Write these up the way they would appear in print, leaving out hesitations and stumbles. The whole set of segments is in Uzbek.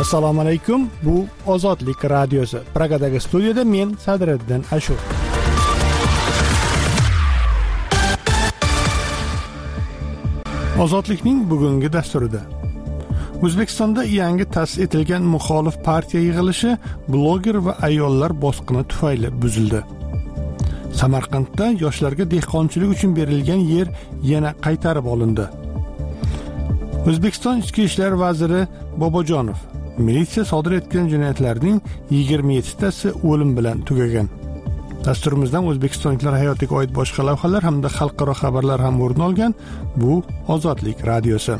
Assalomu alaykum. Bu Ozodlik radiosi. Pragadagi studiyada men Sadriddin Ashur. Ozodlikning bugungi dasturida O'zbekistonda yangi ta'sis etilgan muxolif partiya yig'ilishi bloger va ayollar bosqini tufayli buzildi. Samarqandda yoshlarga dehqonchilik uchun berilgan yer yana qaytarib olindi. O'zbekiston Ichki ishlar vaziri Bobojonov militsiya sodir etgan jinoyatlarning 27tasi o'lim bilan tugagan. Dasturimizdan o'zbekistonliklar hayotiga oid boshqa lavhalar hamda xalqaro xabarlar ham o'rin olgan. Bu Ozodlik radiosi.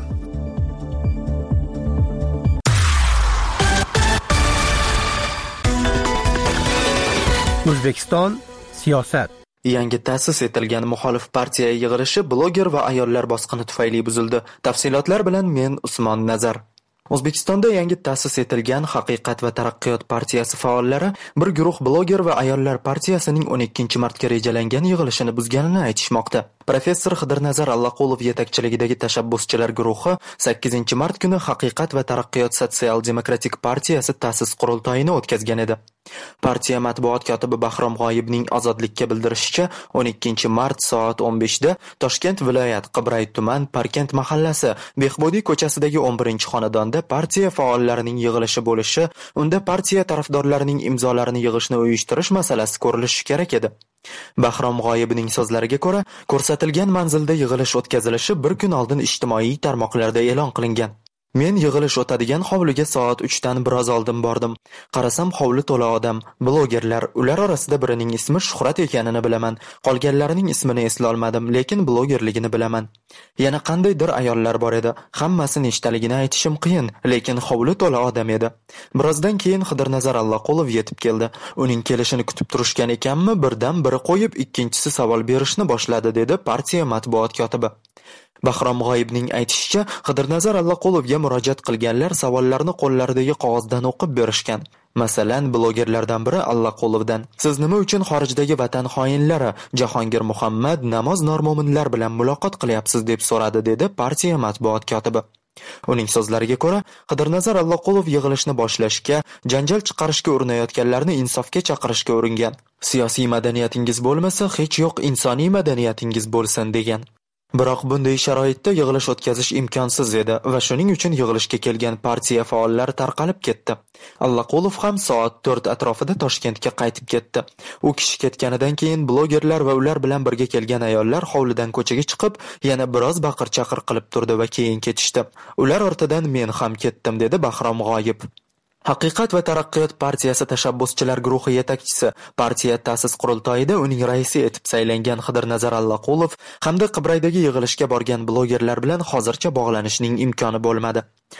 O'zbekiston siyosat. Yangi ta'sis etilgan muxolif partiya yig'ilishi bloger va ayollar bosqini tufayli buzildi. Tafsilotlar bilan men Usmon Nazar. O'zbekistonda yangi ta'sis etilgan Haqiqat va taraqqiyot partiyasi faollari bir guruh bloger va ayollar partiyasining 12-martga rejalangan yig'ilishini buzganini aytishmoqda. Professor Xidirnazar Allaqulov yetakchiligidagi tashabbuschilar guruhi 8-mart kuni Haqiqat va taraqqiyot sotsial-demokratik partiyasi ta'sis qurultoyini o'tkazgan edi. Partiya matbuot kotibi Bahrom G'oyibning Ozodlikka bildirishicha, 12-mart soat 15 da Toshkent viloyat Qibray tuman Parkent mahallasi Behbudiy ko'chasidagi 11-xonadonda partiya faollarining yig'ilishi bo'lishi, unda partiya tarafdorlarining imzolarini yig'ishni uyushtirish masalasi ko'rilishi kerak edi. Bahrom G'oyibning so'zlariga ko'ra, ko'rsatilgan manzilda yig'ilish o'tkazilishi bir kun oldin ijtimoiy tarmoqlarda e'lon qilingan. Men yig'ilish o'tadigan hovliga soat 3 dan biroz oldin bordim. Qarasam hovli to'la odam, blogerlar, ular orasida birining ismi Shuhrat ekanini bilaman. Qolganlarining ismini eslay olmadim, lekin blogerligini bilaman. Yana qandaydir ayollar bor edi. Hammasi nechtaligini aytishim qiyin, lekin hovli to'la odam edi. Birozdan keyin Xidirnazar Allaqulov yetib keldi. Uning kelishini kutib turishgan ekanmi, birdan biri qo'yib, ikkinchisi savol berishni boshladi, dedi partiya matbuot kotibi. Bahrom G'oyibning aytishicha, Xidirnazar Allaqulovga murojaat qilganlar savollarni qo'llaridagi qog'ozdan o'qib berishgan. Masalan, blogerlardan biri Allaqulovdan: "Siz nima uchun xorijdagi vatan xoinlari Jahongir Muhammad, Namoz Normo'minlar bilan muloqot qilyapsiz?" deb so'radi, dedi partiya matbuot kotibi. Uning so'zlariga ko'ra, Xidirnazar Allaqulov yig'ilishni boshlashga, janjal chiqarishga urinayotganlarni insofga chaqirishga uringan. "Siyosiy madaniyatingiz bo'lmasa, hech yo'q insoniy madaniyatingiz bo'lsin", degan. Biroq bunday sharoitda yig'ilish o'tkazish imkonsiz edi va shuning uchun yig'ilishga kelgan partiya faollari tarqalib ketdi. Allaqulov ham soat 4 atrofida Toshkentga qaytib ketdi. U kishi ketganidan keyin blogerlar va ular bilan birga kelgan ayollar hovlidan ko'chaga chiqib, yana biroz baqir-chaqir qilib turdi va keyin ketishdi. Ular ortidan men ham ketdim, dedi Bahrom G'oyib. Haqiqat va taraqqiyot partiyasi tashabbuschilar guruhi yetakchisi partiya ta'sis qurultoyida uning raisi etib saylangan Xidirnazar Allaqulov hamda Qibraydagi yig'ilishga borgan blogerlar bilan hozircha bog'lanishning imkoni bo'lmadi.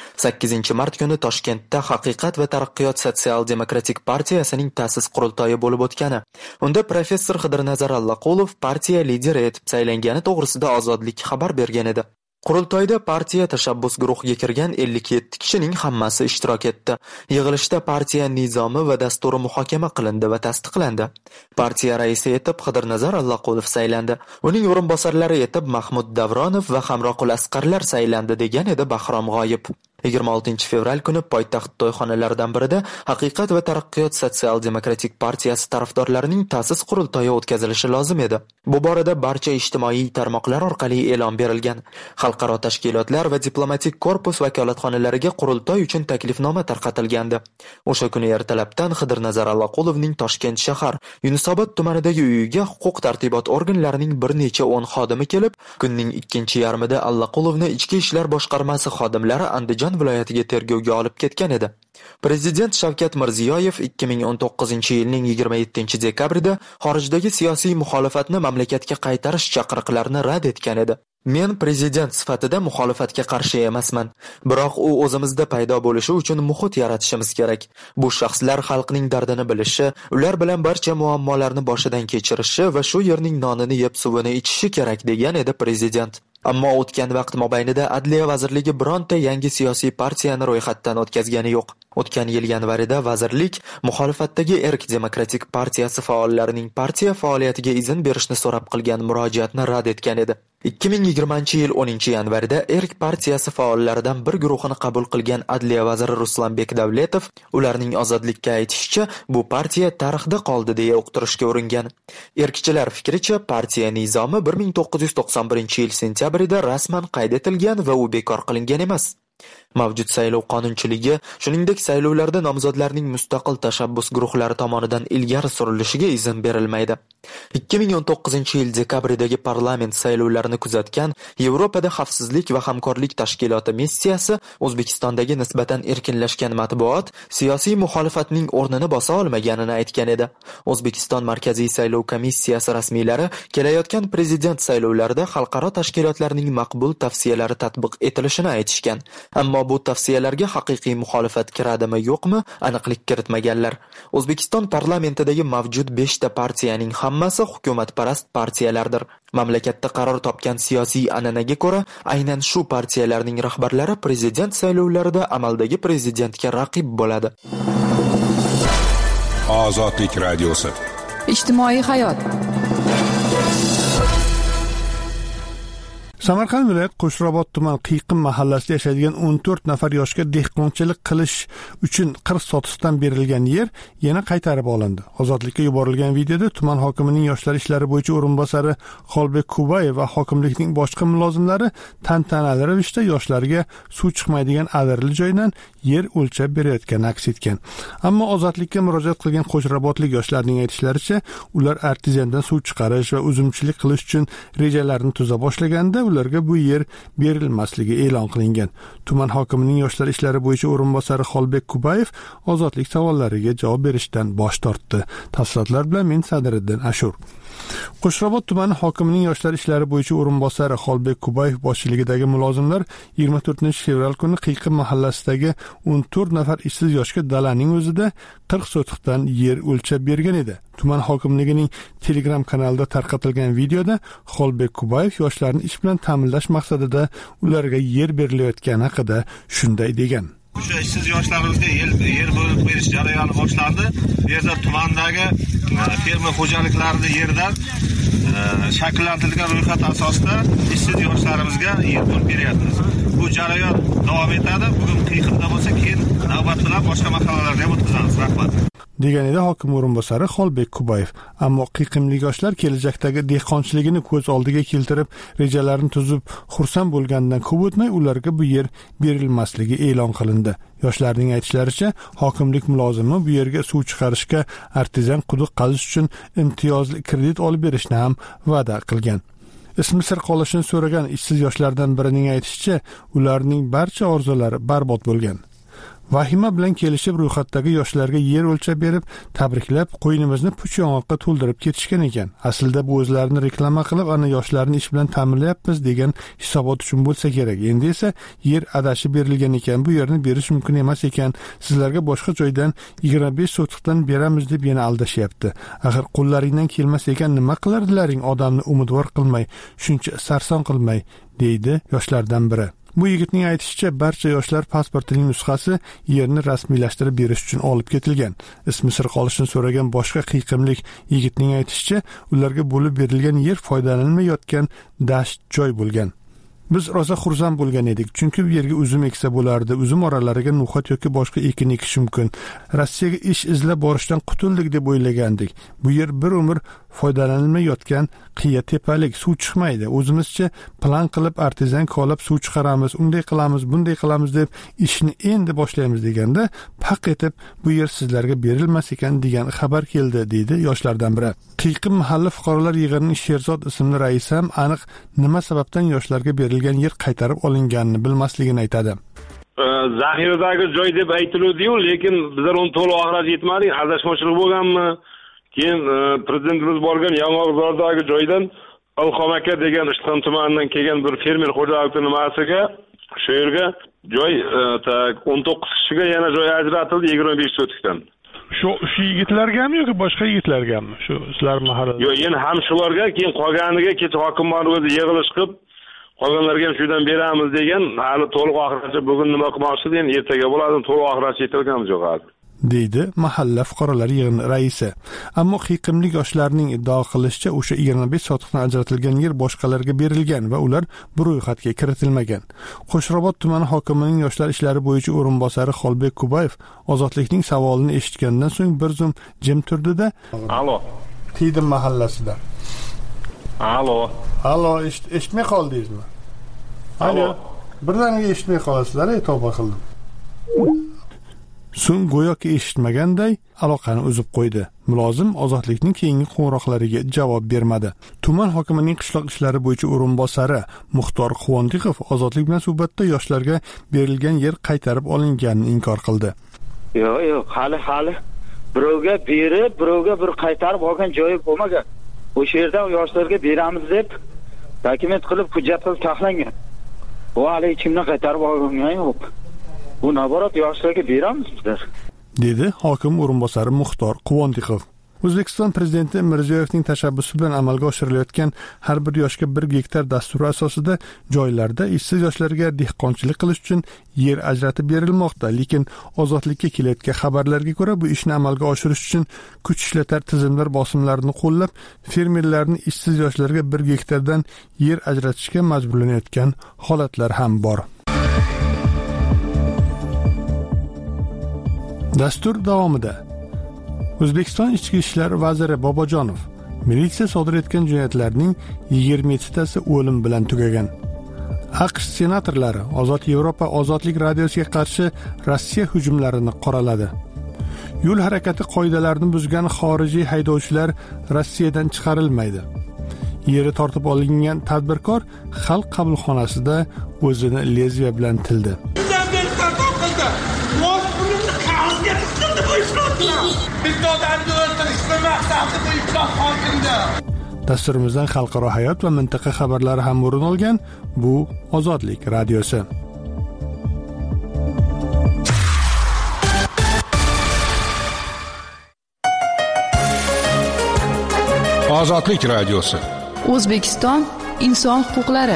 8-mart kuni Toshkentda Haqiqat va taraqqiyot sotsial-demokratik partiyasining ta'sis qurultoyi bo'lib o'tgani. Unda professor Xidirnazar Allaqulov partiya lideri etib saylangani to'g'risida Ozodlik xabar bergan edi. Qurultoyda partiya tashabbus guruhiga kirgan 57 kishining hammasi ishtirok etdi. Yig'ilishda partiya nizomi va dasturi muhokama qilindi va tasdiqlandi. Partiya raisi etib Xidirnazar Allaqulov saylandi. Uning o'rinbosarlari etib Mahmud Davronov va Hamroqul Asqarlar saylandi, degan edi Bahrom G'oyib. 26 fevral kuni poytaxt to'yxonalaridan birida Haqiqat va taraqqiyot sotsial-demokratik partiyasi tarafdorlarining ta'sis qurultoyi o'tkazilishi lozim edi. Bu borada barcha ijtimoiy tarmoqlar orqali e'lon berilgan. Xalqaro tashkilotlar va diplomatik korpus vakolatxonalariga qurultoy uchun taklifnoma tarqatilgandi. O'sha kuni ertalabdan Xidirnazar Allaqulovning Toshkent shahar Yunusobod tumanidagi uyiga huquq-tartibot organlarining bir necha 10 xodimi kelib, kunning ikkinchi yarmida Allaqulovni Ichki ishlar boshqarmasi xodimlari Andijon viloyatiga tergovga olib ketgan edi. Prezident Shavkat Mirziyoyev 2019-yilning 27-dekabrida xorijdagi siyosiy muxolifatni mamlakatga qaytarish chaqiriqlarini rad etgan edi. Men prezident sifatida muxolifatga qarshi emasman, biroq u o'zimizda paydo bo'lishi uchun muhit yaratishimiz kerak. Bu shaxslar xalqning dardini bilishi, ular bilan barcha muammolarni boshidan kechirishi va shu yerning nonini yeb suvini ichishi kerak, degan edi prezident. Ammo o'tgan vaqt mobaynida Adliya vazirligi bironta yangi siyosiy partiyani ro'yxatdan o'tkazgani yo'q. O'tgan yil yanvarida vazirlik muxolifatdagi Erk demokratik partiyasi faollarining partiya faoliyatiga izn berishni so'rab qilgan murojaatni rad etgan edi. 2020-yil 10-yanvarida Erk partiyasi faollaridan bir guruhini qabul qilgan Adliya vaziri Ruslanbek Davletov ularning ozodlikka aytishicha, bu partiya tarixda qoldi deya uqtirishga uringan. Erkchilar fikricha, partiya nizomi 1991-yil sentyabrida rasman qayd etilgan va u bekor qilingan emas. Mavjud saylov qonunchiligi, shuningdek saylovlarda nomzodlarning mustaqil tashabbus guruhlari tomonidan ilgari surilishiga izn berilmaydi. 2019-yil dekabrdagi parlament saylovlarini kuzatgan Yevropada xavfsizlik va hamkorlik tashkiloti missiyasi O'zbekistondagi nisbatan erkinlashgan matbuot siyosiy muxolifatning o'rnini bosa olmaganini aytgan edi. O'zbekiston Markaziy saylov komissiyasi rasmiylari kelayotgan prezident saylovlarida xalqaro tashkilotlarning maqbul tavsiyalari tatbiq etilishini aytishgan. Ammo bu tavsiyalarga haqiqiy muxolifat kiradimi yo'qmi, aniqlik kiritmaganlar. O'zbekiston parlamentidagi mavjud 5 ta partiyaning hammasi hukumatparast partiyalardir. Mamlakatda qaror topgan siyosiy an'anaga ko'ra, aynan shu partiyalarning rahbarlari prezident saylovlarida amaldagi prezidentga raqib bo'ladi. Ozodlik radiosi. Ijtimoiy hayot. Samarqand viloyat Qo'shrobod tuman Qiyiqim mahallasida yashaydigan 14 nafar yoshga dehqonchilik qilish uchun qirq sotisdan berilgan yer yana qaytarib olindi. Ozodlikka yuborilgan videoda tuman hokimining yoshlar ishlari bo'yicha o'rinbosari Xolbek Kubayev va hokimlikning boshqa mulozimlari tantanali ravishda yoshlarga suv chiqmaydigan adirli joydan yer o'lchab berayotgani aks etgan. Ammo ozodlikka murojaat qilgan Qo'shrobodlik yoshlarning aytishlaricha, ular artizandan suv chiqarish va uzumchilik qilish uchun rejalarini tuza boshlaganda ularga bu yer berilmasligi e'lon qilingan. Tuman hokimining yoshlar ishlari bo'yicha o'rinbosari Xolbek Kubayev ozodlik savollariga javob berishdan bosh tortdi. Tafsilotlar bilan men Sadiriddin Ashur. Qo'shrobod tumani hokimining yoshlar ishlari bo'yicha o'rinbosari Xolbek Kubayev boshchiligidagi mulozimlar 24-fevral kuni Qiyiqim mahallasidagi 14 nafar ishsiz yoshga dalaning o'zida 40 sotixdan yer o'lchab bergan edi. Tuman hokimligining Telegram kanalida tarqatilgan videoda Xolbek Kubayev yoshlarni ish bilan ta'minlash maqsadida ularga yer berilayotgani haqida shunday degan. O'sha ishsiz yoshlarimizga yer bo'lib berish jarayoni boshlandi. Bu yerda tumandagi fermer xo'jaliklarida yerdan shakllantirilgan ro'yxat asosida ishsiz yoshlarimizga yer bo'lib beryapmiz. Bu jarayon davom etadi. Bugun Qiyiqimda bo'lsa, keyin navbat bilan boshqa mahallalarga o'tkazamiz. Rahmat. degan edi hokim o'rinbosari Xolbek Kubayev. Ammo qiyiqimlik yoshlar kelajakdagi dehqonchiligini ko'z oldiga keltirib, rejalarini tuzib, xursand bo'lgandan ko'p o'tmay ularga bu yer berilmasligi e'lon qilindi. Yoshlarning aytishlaricha, hokimlik mulozimi bu yerga suv chiqarishga artizan quduq qazish uchun imtiyozli kredit olib berishni ham va'da qilgan. Ismi sir qolishini so'ragan ishsiz yoshlardan birining aytishicha, ularning barcha orzulari barbod bo'lgan. Vahima bilan kelishib ro'yxatdagi yoshlarga yer o'lchab berib, tabriklab, qo'ynimizni puch yong'oqqa to'ldirib ketishgan ekan. Aslida bu o'zlarini reklama qilib, ana yoshlarni ish bilan ta'minlayapmiz degan hisobot uchun bo'lsa kerak. Endi esa yer adashib berilgan ekan, bu yerni berish mumkin emas ekan. Sizlarga boshqa joydan 25 sotiqdan beramiz deb yana aldashyapti. Axir qo'llaringdan kelmas ekan nima qilardilaring, odamni umidvor qilmay, shuncha sarson qilmay, deydi yoshlardan biri. Bu yigitning aytishicha, barcha yoshlar pasportining nusxasi yerni rasmiylashtirib berish uchun olib ketilgan. Ismi sir qolishini so'ragan boshqa qiyiqimlik yigitning aytishicha, ularga bo'lib berilgan yer foydalanilmayotgan dasht joy bo'lgan. Biz rosa xursand bo'lgan edik, chunki bu yerga uzum eksa bo'lardi. Uzum oralariga no'xat yoki boshqa ekin ekish mumkin. Rossiyaga ish izlab borishdan qutuldik deb o'ylagandik. Bu yer bir umr foydalanilmayotgan qiya tepalik, suv chiqmaydi. O'zimizcha plan qilib artizan kolab suv chiqaramiz, unday qilamiz, bunday qilamiz deb ishni endi boshlaymiz deganda, paq etib bu yer sizlarga berilmas ekan degan xabar keldi, deydi yoshlardan biri. Qiyiqim mahalla fuqarolar yig'inining Sherzod ismli raisi ham aniq nima sababdan yoshlarga berilgan yer qaytarib olinganini bilmasligini aytadi. Zaxiradagi joy deb aytiladi-yu, lekin bizlar uni to'liq oxirida yetmadik, adashmoqchilik bo'lganmi? Keyin prezidentimiz borgan Yong'oqzordagi joydan Ilhom aka degan Ishtixon tumanidan kelgan bir fermer xo'jaligining nimasiga shu yerga joy 19 kishiga yana joy ajratildi 25 sotikdan. Shu yigitlargami yoki boshqa yigitlargami? Shu sizlar mahallada. Yo'q, yana ham shularga, keyin qolganiga kecha hokimlar o'zi yig'ilish qilib qolganlarga ham shundan beramiz degan, hali to'liq oxiracha bugun nima qilmoqchi degan, ertaga bo'ladi, to'liq oxiracha yetilganimiz yo'q hali. deydi mahalla fuqarolar yig'ini raisi. Ammo qiyiqimli yoshlarning iddao qilishicha o'sha 25 sotixdan ajratilgan yer boshqalarga berilgan va ular bu ro'yxatga kiritilmagan. Qo'shrobod tumani hokimining yoshlar ishlari bo'yicha o'rinbosari Xolbek Kubayev ozodlikning savolini eshitgandan so'ng bir zum jim turdi-da, Alo. Tiydim mahallasida. Alo, eshitmay qoldingizmi? Alo. Birdaniga eshitmay qolasizlar, tavba qildim. So'ng go'yoki eshitmaganday aloqani uzib qo'ydi. Mulozim ozodlikning keyingi qo'ng'iroqlariga javob bermadi. Tuman hokimining qishloq ishlari bo'yicha o'rinbosari Muxtor Quvondiqov ozodlik bilan suhbatda yoshlarga berilgan yer qaytarib olinganini inkor qildi. Yo'q, hali birovga berib, birovga bir qaytarib olgan joyi bo'lmagan. O'sha yerda yoshlarga beramiz deb dokument qilib, hujjat qilib taxlangan. Bu hali ichimdan qaytarib olgan yo'q. Bu naborat yoshlarga beramiz bizlar, dedi hokim o'rinbosari Muxtor Quvondiqov. O'zbekiston prezidenti Mirziyoyevning tashabbusi bilan amalga oshirilayotgan har bir yoshga 1 gektar dasturi asosida joylarda ishsiz yoshlarga dehqonchilik qilish uchun yer ajratib berilmoqda, lekin ozodlikka kelayotgan xabarlarga ko'ra bu ishni amalga oshirish uchun kuch ishlatar tizimlar bosimlarini qo'llab, fermerlarni ishsiz yoshlarga 1 gektardan yer ajratishga majburlanayotgan holatlar ham bor. Dastur davomida O'zbekiston Ichki ishlar vaziri Bobojonov militsiya sodir etgan jinoyatlarning 27 tasi o'lim bilan tugagan. AQSh senatorlari Ozod Yevropa ozodlik radiosiga qarshi Rossiya hujumlarini qoraladi. Yo'l harakati qoidalarini buzgan xorijiy haydovchilar Rossiyadan chiqarilmaydi. Yeri tortib olingan tadbirkor xalq qabulxonasida o'zini lezgiya bilan tildi. Dasturimizdan xalqaro hayot va mintaqa xabarlari ham o'rin olgan. Bu Ozodlik radiosi. Ozodlik radiosi. O'zbekiston inson huquqlari.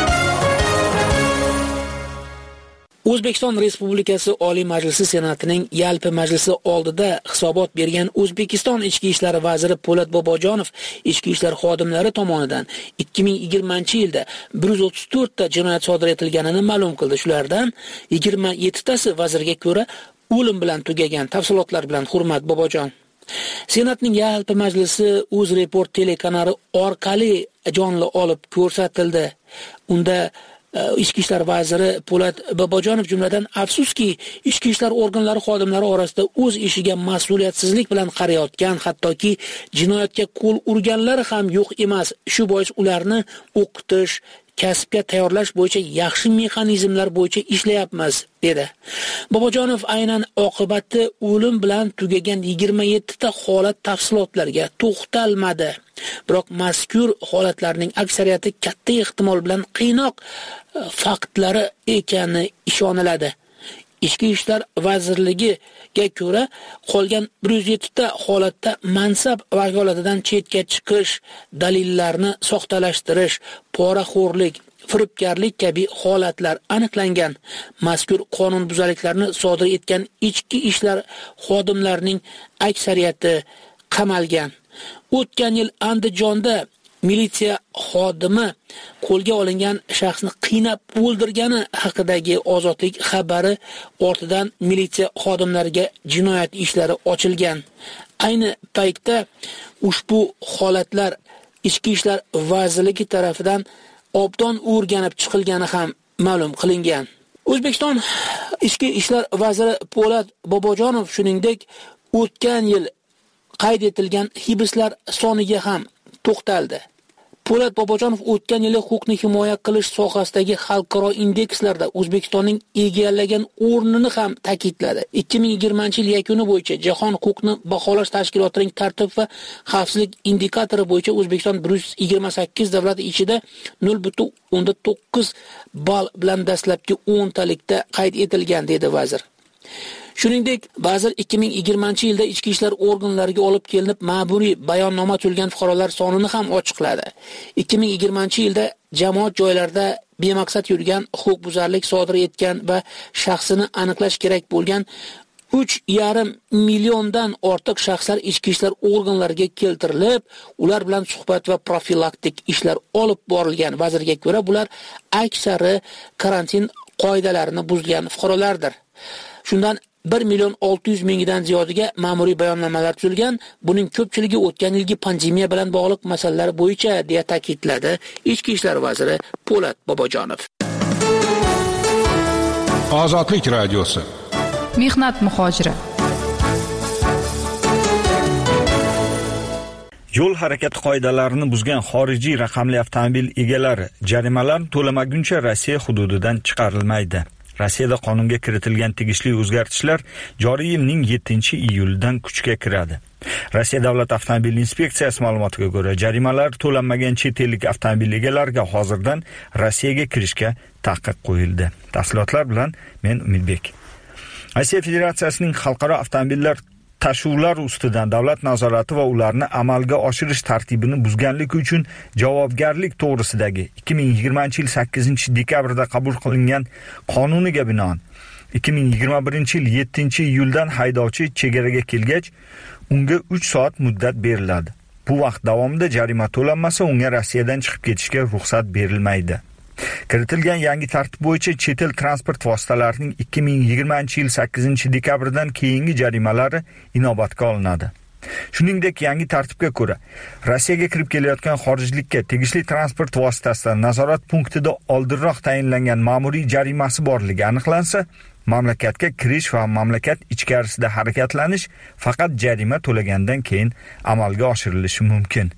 O'zbekiston Respublikasi Oliy Majlisi Senatining yalpi majlisi oldida hisobot bergan O'zbekiston Ichki ishlar vaziri Po'lat Bobojonov ichki ishlar xodimlari tomonidan 2020-yilda 134 ta jinoyat sodir etilganini ma'lum qildi. Shulardan 27 tasi vazirga ko'ra o'lim bilan tugagan. Tafsilotlar bilan Hurmat Bobojon. Senatning yalpi majlisi UzReport telekanali orqali jonli olib ko'rsatildi. Unda Ichki ishlar vaziri Po'lat Bobojonov jumladan afsuski ichki ishlar organlari xodimlari orasida o'z ishiga mas'uliyatsizlik bilan qarayotgan, hattoki jinoyatga qo'l urganlar ham yo'q emas. Shu bois ularni o'qitish, kasbga tayyorlash bo'yicha yaxshi mexanizmlar bo'yicha ishlayapmiz, dedi. Bobojonov aynan oqibati o'lim bilan tugagan 27 ta holat tafsilotlariga to'xtalmadi. Biroq mazkur holatlarning aksariyati katta ehtimol bilan qiynoq faktlari ekani ishoniladi. Ichki ishlar vazirligiga ko'ra qolgan 107 ta holatda mansab vakolatidan chetga chiqish, dalillarni soxtalashtirish, poraxo'rlik, firibgarlik kabi holatlar aniqlangan. Mazkur qonun buzarliklarni sodir etgan ichki ishlar xodimlarining aksariyati qamalgan. O'tgan yil Andijonda militsiya xodimi qo'lga olingan shaxsni qiynab o'ldirgani haqidagi Ozodlik xabari ortidan militsiya xodimlariga jinoyat ishlari ochilgan. Ayni paytda ushbu holatlar Ichki ishlar vazirligi tomonidan obdon o'rganib chiqilgani ham ma'lum qilingan. O'zbekiston Ichki ishlar vaziri Po'lat Bobojonov shuningdek o'tgan yil qayd etilgan hibslar soniga ham to'xtaldi. Po'lat Bobojonov o'tgan yili huquqni himoya qilish sohasidagi xalqaro indekslarda O'zbekistonning egallagan o'rnini ham ta'kidladi. 2020-yil yakuni bo'yicha Jahon huquqni baholash tashkilotining tartib va xavfsizlik indikatori bo'yicha O'zbekiston 128 davlat ichida 0.9 ball bilan dastlabki 10 talikda qayd etilgan, dedi vazir. Shuningdek, vazir 2020-yilda ichki ishlar organlariga olib kelinib ma'muriy bayonnoma tuzilgan fuqarolar sonini ham ochiqladi. 2020-yilda jamoat joylarida bemaqsad yurgan, huquqbuzarlik sodir etgan va shaxsini aniqlash kerak bo'lgan 3,5 milliondan ortiq shaxslar ichki ishlar organlariga keltirilib, ular bilan suhbat va profilaktik ishlar olib borilgan. Vazirga ko'ra, bular aksari karantin qoidalarini buzgan fuqarolardir. Shundan 1,600,000 ziyodiga ma'muriy bayonnomalar tuzilgan. Buning ko'pchiligi o'tgan yilgi pandemiya bilan bog'liq masalalar bo'yicha, deya ta'kidladi Ichki ishlar vaziri Po'lat Bobojonov. Ozodlik radiosi. Mehnat muhojiri. Yo'l harakati qoidalarini buzgan xorijiy raqamli avtomobil egalari jarimalarni to'lamaguncha Rossiya hududidan chiqarilmaydi. Rossiyada qonunga kiritilgan tegishli o'zgartishlar joriy yilning 7-iyuldan kuchga kiradi. Rossiya davlat avtomobil inspeksiyasi ma'lumotiga ko'ra, jarimalar to'lanmagan chet ellik avtomobil egalariga hozirdan Rossiyaga kirishga taqiq qo'yildi. Tafsilotlar bilan men Umidbek. Rossiya Federatsiyasining xalqaro avtomobillar tashuvlar ustidan davlat nazorati va ularni amalga oshirish tartibini buzganligi uchun javobgarlik to'g'risidagi 2020-yil 8-dekabrda qabul qilingan qonuniga binoan 2021-yil 7-iyuldan haydovchi chegaraga kelgach, unga 3 soat muddat beriladi. Bu vaqt davomida jarima to'lanmasa, unga Rossiyadan chiqib ketishga ruxsat berilmaydi. Kiritilgan yangi tartib bo'yicha chet el transport vositalarining 2020-yil 8-dekabrdan keyingi jarimalari inobatga olinadi. Shuningdek, yangi tartibga ko'ra, Rossiyaga kirib kelayotgan xorijlikka tegishli transport vositasidan nazorat punktida oldinroq tayinlangan ma'muriy jarimasi borligi aniqlansa, mamlakatga kirish va mamlakat ichkarisida harakatlanish faqat jarima to'lagandan keyin amalga oshirilishi mumkin.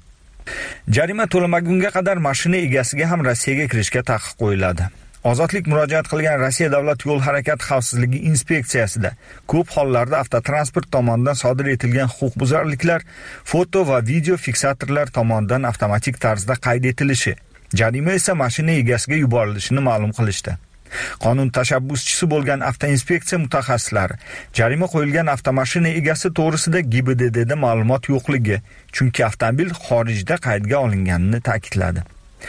Jarima to'lamagunga qadar mashina egasiga ham Rossiyaga kirishga taqiq qo'yiladi. Ozodlik murojaat qilgan Rossiya davlat yo'l harakati xavfsizligi inspeksiyasida ko'p hollarda avtotransport tomonidan sodir etilgan huquqbuzarliklar foto va video fiksatorlar tomonidan avtomatik tarzda qayd etilishi, jarima esa mashina egasiga yuborilishini ma'lum qilishdi. Qonun tashabbuschisi bo'lgan avtoinspeksiya mutaxassislari jarima qo'yilgan avtomashina egasi to'g'risida GIBDDda ma'lumot yo'qligi, chunki avtomobil xorijda qaydga olinganini ta'kidladi.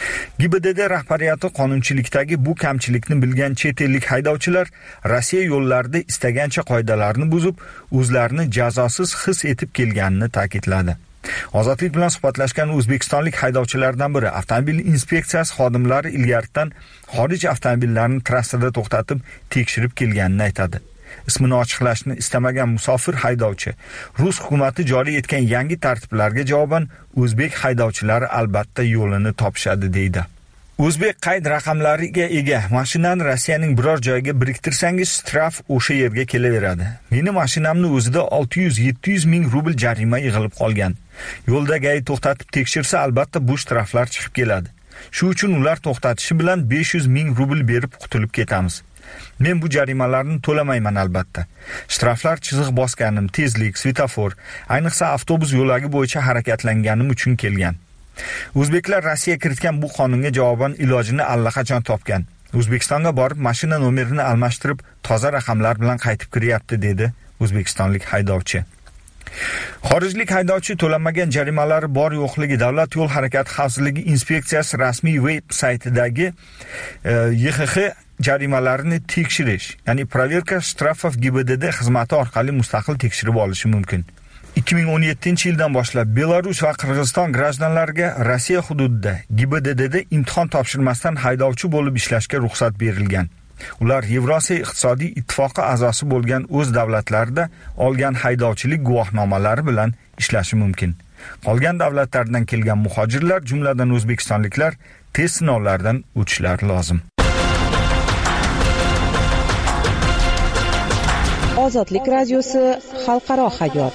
GIBDD rahbariyati qonunchilikdagi bu kamchilikni bilgan chet ellik haydovchilar Rossiya yo'llarida istagancha qoidalarni buzib, o'zlarini jazosiz his etib kelganini ta'kidladi. Ozodlik bilan suhbatlashgan o'zbekistonlik haydovchilardan biri avtomobil inspeksiyasi xodimlari ilgaridan xorij avtomobillarini trassada to'xtatib tekshirib kelganini aytadi. Ismini ochiqlashni istamagan musofir haydovchi Rus hukumati joriy etgan yangi tartiblarga javoban o'zbek haydovchilari albatta yo'lini topishadi deydi. O'zbek qayd raqamlariga ega mashinani Rossiyaning biror joyiga biriktirsangiz, straf o'sha yerga kelaveradi. Meni mashinamni o'zida 600-700 ming rubl jarima yig'ilib qolgan. Yo'lda gay to'xtatib tekshirsa, albatta bu straflar chiqib keladi. Shu uchun ular to'xtatishi bilan 500 ming rubl berib qutulib ketamiz. Men bu jarimalarni to'lamayman albatta. Straflar chiziq bosganim, tezlik, svetofor, ayniqsa avtobus yo'lagi bo'yicha harakatlanganim uchun kelgan. O'zbeklar Rossiya kiritgan bu qonunga javoban ilojini allaqachon topgan. O'zbekistonga borib mashina nomerini almashtirib, toza raqamlar bilan qaytib kiryapti, dedi o'zbekistonlik haydovchi. Xorijlik haydovchi to'lanmagan jarimalari bor yo'qligi Davlat yo'l harakati xavfsizligi inspeksiyasi rasmiy veb saytidagi YXX jarimalarini tekshirish, ya'ni Proverka shtrafov GIBDD xizmati orqali mustaqil tekshirib olishi mumkin. 2017-yildan boshlab Belarus va Qirg'iziston grajdanlariga Rossiya hududida GIBDDda imtihon topshirmasdan haydovchi bo'lib ishlashga ruxsat berilgan. Ular Yevrosiyo iqtisodiy ittifoqi a'zosi bo'lgan o'z davlatlarida olgan haydovchilik guvohnomalari bilan ishlashi mumkin. Qolgan davlatlardan kelgan muhojirlar, jumladan o'zbekistonliklar, test sinovlaridan o'tishlari lozim. Ozodlik radiosi xalqaro hayot.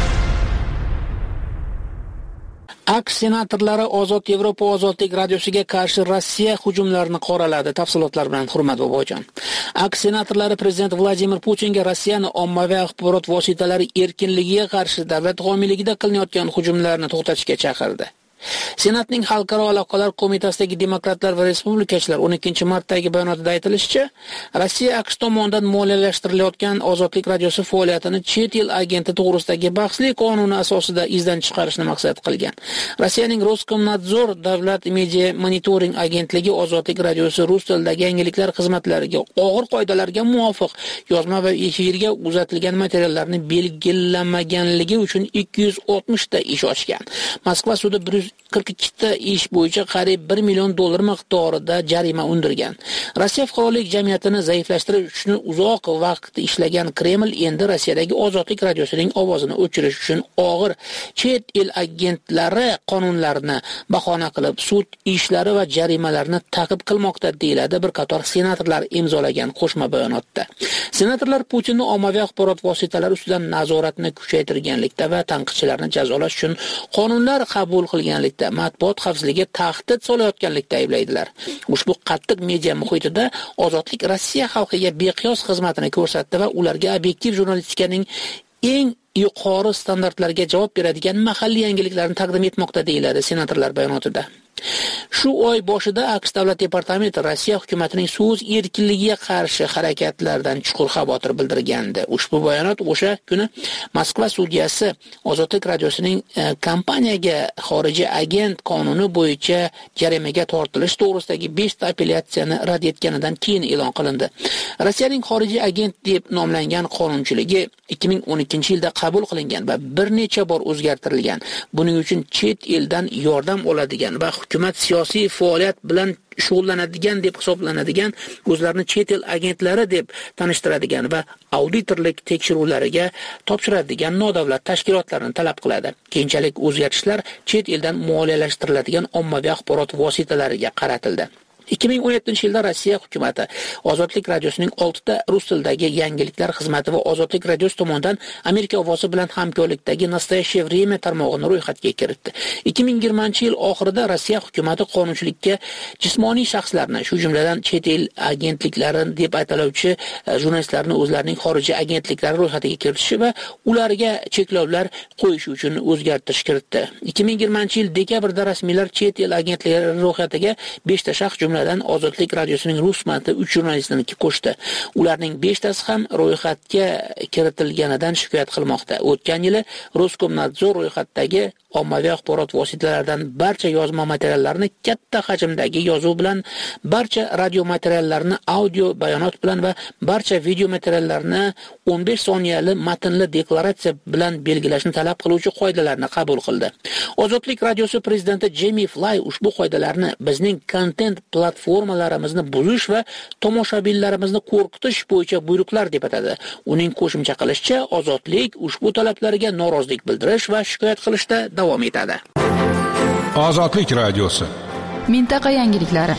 AQSh senatorlari Ozod Yevropa ozodlik radiosiga qarshi Rossiya hujumlarini qoraladi. Tafsilotlar bilan Hurmat Bobojon. AQSh senatorlari prezident Vladimir Putinga Rossiyani ommaviy axborot vositalari erkinligiga qarshi davlat homiyligida qilinayotgan hujumlarni to'xtatishga chaqirdi. Senatning Xalqaro aloqalar qo'mitasidagi demokratlar va respublikachilar 12-martdagi bayonotida aytilishicha, Rossiya AQSh tomonidan moliyalashhtirilayotgan Ozodlik radiosi faoliyatini chet el agenti to'g'risidagi bahsli qonuni asosida izdan chiqarishni maqsad qilgan. Rossiyaning Roskomnadzor davlat media monitoring agentligi Ozodlik radiosi rus tilidagi yangiliklar xizmatlariga og'ir qoidalarga muvofiq yozma va efirga uzatilgan materiallarni belgilamaganligi uchun 260 ta ish ochgan. Moskva sudi 142 ta ish bo'yicha qariyb $1 million miqdorida jarima undirgan. Rossiya fuqarolik jamiyatini zaiflashtirish uchun uzoq vaqt ishlagan Kreml endi Rossiyadagi Ozodlik radiosining ovozini o'chirish uchun og'ir chet el agentlari qonunlarini bahona qilib sud ishlari va jarimalarni ta'qib qilmoqda, deyiladi bir qator senatorlar imzolagan qo'shma bayonotda. Senatorlar Putinni ommaviy axborot vositalari ustidan nazoratni kuchaytirganlikda va tanqidchilarni jazolash uchun qonunlar qabul qilganlikda, matbuot xavfsizligiga tahdid solayotganlikda ayblaydilar. Ushbu qattiq media muhitida Ozodlik Rossiya xalqiga beqiyos xizmatini ko'rsatdi va ularga obyektiv jurnalistikaning eng yuqori standartlarga javob beradigan mahalliy yangiliklarni taqdim etmoqda, deyiladi senatorlar bayonotida. Shu oy boshida AQSh davlat departamenti Rossiya hukumatining so'z erkinligiga qarshi harakatlardan chuqur xavotir bildirgandi. Ushbu bayonot o'sha kuni Moskva sudiyasi Ozodlik radiosining kompaniyaga xorijiy agent qonuni bo'yicha jarimaga tortilish to'g'risidagi 5 ta apellyatsiyani rad etganidan keyin e'lon qilindi. Rossiyaning xorijiy agent deb nomlangan qonunchiligi 2012-yilda qabul qilingan va bir necha bor o'zgartirilgan. Buning uchun chet eldan yordam oladigan va hukumat siyosiy faoliyat bilan shug'ullanadigan deb hisoblanadigan, o'zlarini chet el agentlari deb tanishtiradigan va auditorlik tekshiruvlariga topshiradigan nodavlat tashkilotlarni talab qiladi. Keyinchalik o'zgartishlar chet eldan moliyalashtiriladigan ommaviy axborot vositalariga qaratildi. 2017-yilda Rossiya hukumati Ozodlik radiosining 6 ta rus tilidagi yangiliklar xizmati va Ozodlik radiosi tomonidan Amerika ovozi bilan hamkorlikdagi Nastoyashye время tarmog'ini ro'yxatga kiritdi. 2020-yil oxirida Rossiya hukumati qonunchilikka jismoniy shaxslarni, shu jumladan chet el agentliklari deb ataluvchi jurnalistlarni o'zlarining xorijiy agentliklari ro'yxatiga kiritishi va ularga cheklovlar qo'yish uchun o'zgartirish kiritdi. 2020-yil dekabrda rasmiylar chet el agentlari ro'yxatiga 5 ta shaxs Ozodlik radiosining rus matni 3 jurnalistini qo'shdi. Ularning 5 tasi ham ro'yxatga kiritilganidan shikoyat qilmoqda. O'tgan yili Roskomnadzor ro'yxatdagi ommaviy axborot vositalaridan barcha yozma materiallarni katta hajmdagi yozuv bilan, barcha radio materiallarini audio bayonot bilan va barcha video materiallarini 15 soniyali matnli deklaratsiya bilan belgilashni talab qiluvchi qoidalarni qabul qildi. Ozodlik radiosi prezidenti Jimmy Fly ushbu qoidalarni bizning kontent platformalarimizni buzish va tomoshabinlarimizni qo'rqitish bo'yicha buyruqlar deb atadi. Uning qo'shimcha qilishicha, Ozodlik ushbu talablarga norozilik bildirish va shikoyat qilishda davom etadi. Ozodlik radiosi. Mintaqa yangiliklari.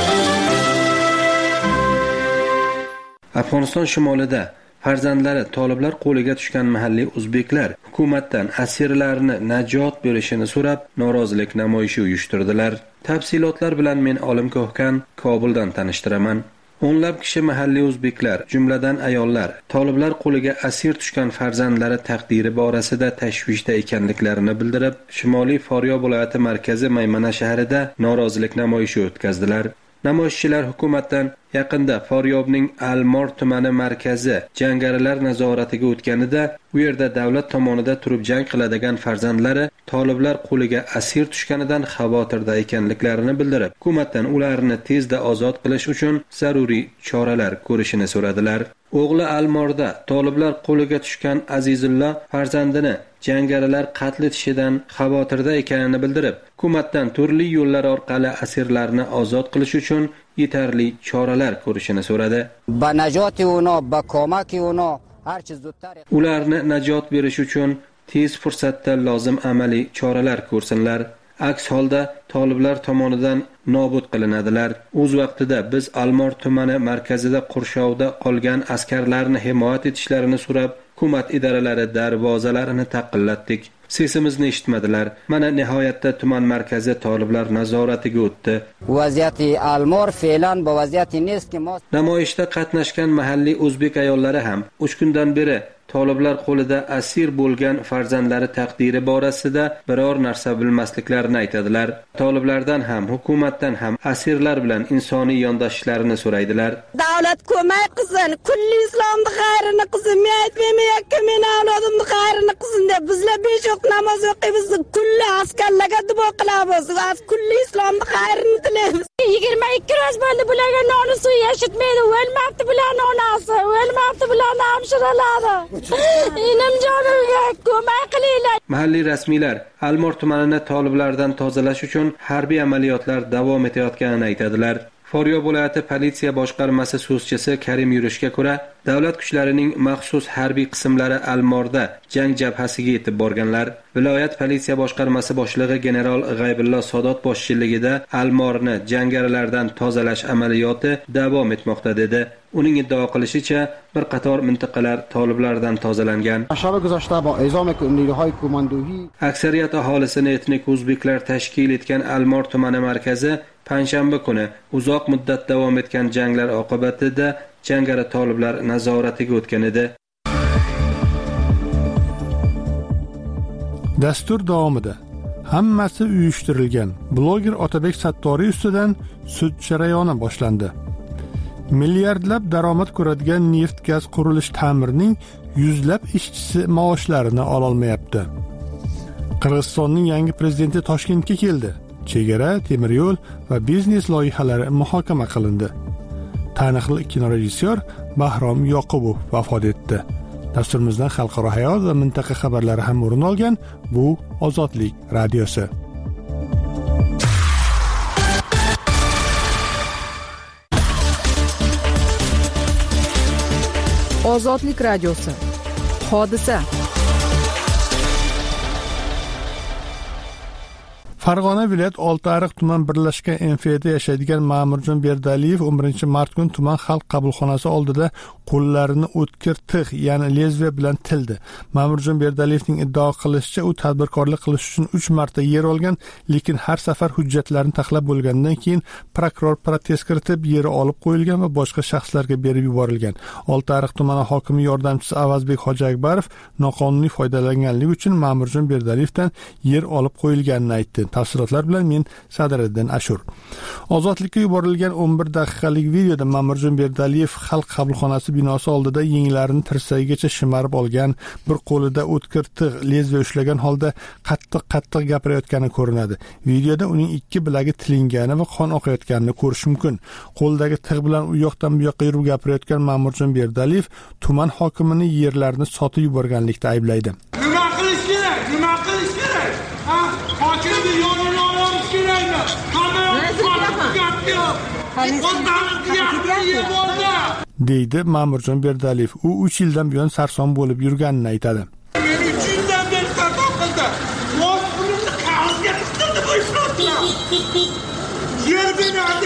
Afg'oniston shimolida farzandlari toliblar qo'liga tushgan mahalliy o'zbeklar hukumatdan asirlarni najot berishini so'rab norozilik namoyishi uyushtirdilar. Tafsilotlar bilan men Olim Ko'hkan Kobuldan tanishtiraman. O'nlab kishi mahalliy o'zbeklar, jumladan ayollar, toliblar qo'liga asir tushgan farzandlari taqdiri borasida tashvishda ekanliklarini bildirib, Shimoliy Faryob viloyati markazi Maymana shahrida norozilik namoyishi o'tkazdilar. Namoyishchilar hukumatdan yaqinda Faryobning Almor tumani markazi jangarilar nazoratiga o'tganida, u yerda davlat tomonidan turib jang qiladigan farzandlari toliblar qo'liga asir tushganidan xavotirda ekanliklarini bildirib, hukumatdan ularni tezda ozod qilish uchun zaruriy choralar ko'rishini so'radilar. O'g'li Almorda toliblar qo'liga tushgan Azizullo farzandini jangarilar qatl etishidan xavotirda ekanini bildirib, hukumatdan turli yo'llar orqali asirlarni ozod qilish uchun yetarli choralar ko'rishini so'radi. Ularni najot berish uchun tez fursatda lozim amaliy choralar ko'rsinlar. Aks holda toliblar tomonidan nobud qilinadilar. O'z vaqtida biz Almor tumani markazida qurshovda qolgan askarlarni himoya etishlarini so'rab, hukumat idoralari darvozalarini taqillatdik. Sesimizni eshitmadilar. Mana nihoyatda tuman markazi toliblar nazoratiga o'tdi. Vaziyati Almor fe'lan ba vaziyati neski. Namoyishda qatnashgan mahalliy o'zbek ayollari ham 3 kundan beri toliblar qo'lida asir bo'lgan farzandlari taqdiri borasida biror narsa bilmasliklarini aytadilar. Toliblardan ham, hukumatdan ham asirlar bilan insoniy yondashishlarini so'raydilar. Davlat ko'mak qilsin, kulli islomni xayrini qilsin, men aytmayman yakka men avlodimni xayrini qilsin deb bizlar 5 vaqt namoz o'qiymiz, kulli askarlarga duo qilamiz, kulli islomni xayrini tilaymiz. 22 roz bo'ldi bularga noni suv yashitmaydi, o'lmabdi bular onasi, o'lmabdi bular hamshiralari. Inim jonimga ko'mak qilinglar. Mahalliy rasmiylar Almor tumanini toliblardan tozalash uchun harbiy amaliyotlar davom etayotganini aytadilar. Faryab viloyati politsiya boshqarmasi so'zchisi Karim Yurishga ko'ra, davlat kuchlarining maxsus harbiy qismlari Almorda jang jabhasiga yetib borganlar. Viloyat politsiya boshqarmasi boshlig'i general G'aybullo Sodot boshchiligida Almorni jangarilardan tozalash amaliyoti davom etmoqda dedi. Uning iddao qilishicha, bir qator mintaqalar toliblardan tozalangan. Aksariyat aholisini etnik o'zbeklar tashkil etgan Almor tumani markazi panshanba kuni uzoq muddat davom etgan janglar oqibatida jangari toliblar nazoratiga o'tgan edi. Dastur davomida hammasi uyushtirilgan bloger Otabek Sattoriy ustidan sud jarayoni boshlandi. Milliardlab daromad ko'radigan neft-gaz qurilish ta'mirining yuzlab ishchisi maoshlarini ola olmayapti. Qirg'izistonning yangi prezidenti Toshkentga keldi. Chegara, temir yo'l va biznes loyihalari muhokama qilindi. Taniqli kinorejissyor Bahrom Yoqubov vafot etdi. Dasturimizdan xalqaro hayot va mintaqa xabarlari ham o'rin olgan. Bu Ozodlik radiosi. Ozodlik radiosi. Hodisa. Farg'ona viloyat Oltiariq tuman birlashgan MFda yashaydigan Ma'murjon Berdaliyev 11-mart kuni tuman xalq qabulxonasi oldida qo'llarini o'tkir tig', ya'ni lezve bilan tildi. Ma'murjon Berdaliyevning iddao qilishicha, u tadbirkorlik qilish uchun 3 marta yer olgan, lekin har safar hujjatlarni taxlab bo'lgandan keyin prokuror protest kiritib, yeri olib qo'yilgan va boshqa shaxslarga berib yuborilgan. Oltiariq tumani hokimi yordamchisi Avazbek Hojiakbarov noqonuniy foydalanganligi uchun Ma'murjon Berdaliyevdan yer olib qo'yilganini aytdi. Tafsilotlar bilan men Sadriddin Ashur. Ozodlikka yuborilgan 11 daqiqalik videoda Ma'murjon Berdaliyev xalq qabulxonasi binosi oldida yenglarini tirsagigacha shimarib olgan, bir qo'lida o'tkir tig', lezve ushlagan holda qattiq gapirayotgani ko'rinadi. Videoda uning ikki bilagi tilingani va qon oqayotganini ko'rish mumkin. Qo'ldagi tig' bilan u yoqdan bu yoqqa yurib gapirayotgan Ma'murjon Berdaliyev tuman hokimini yerlarni sotib yuborganlikda ayblaydi. Nima qilish kerak? Hokimni yo'lini olamiz kerakmi? deydi Ma'murjon Berdaliyev. U 3 yildan buyon sarson bo'lib yurganini aytadi. Men 3 yildan beri sarson qildi. O'z pulimni qog'ozga qistirdi bu ishlotlar. Yer beradi.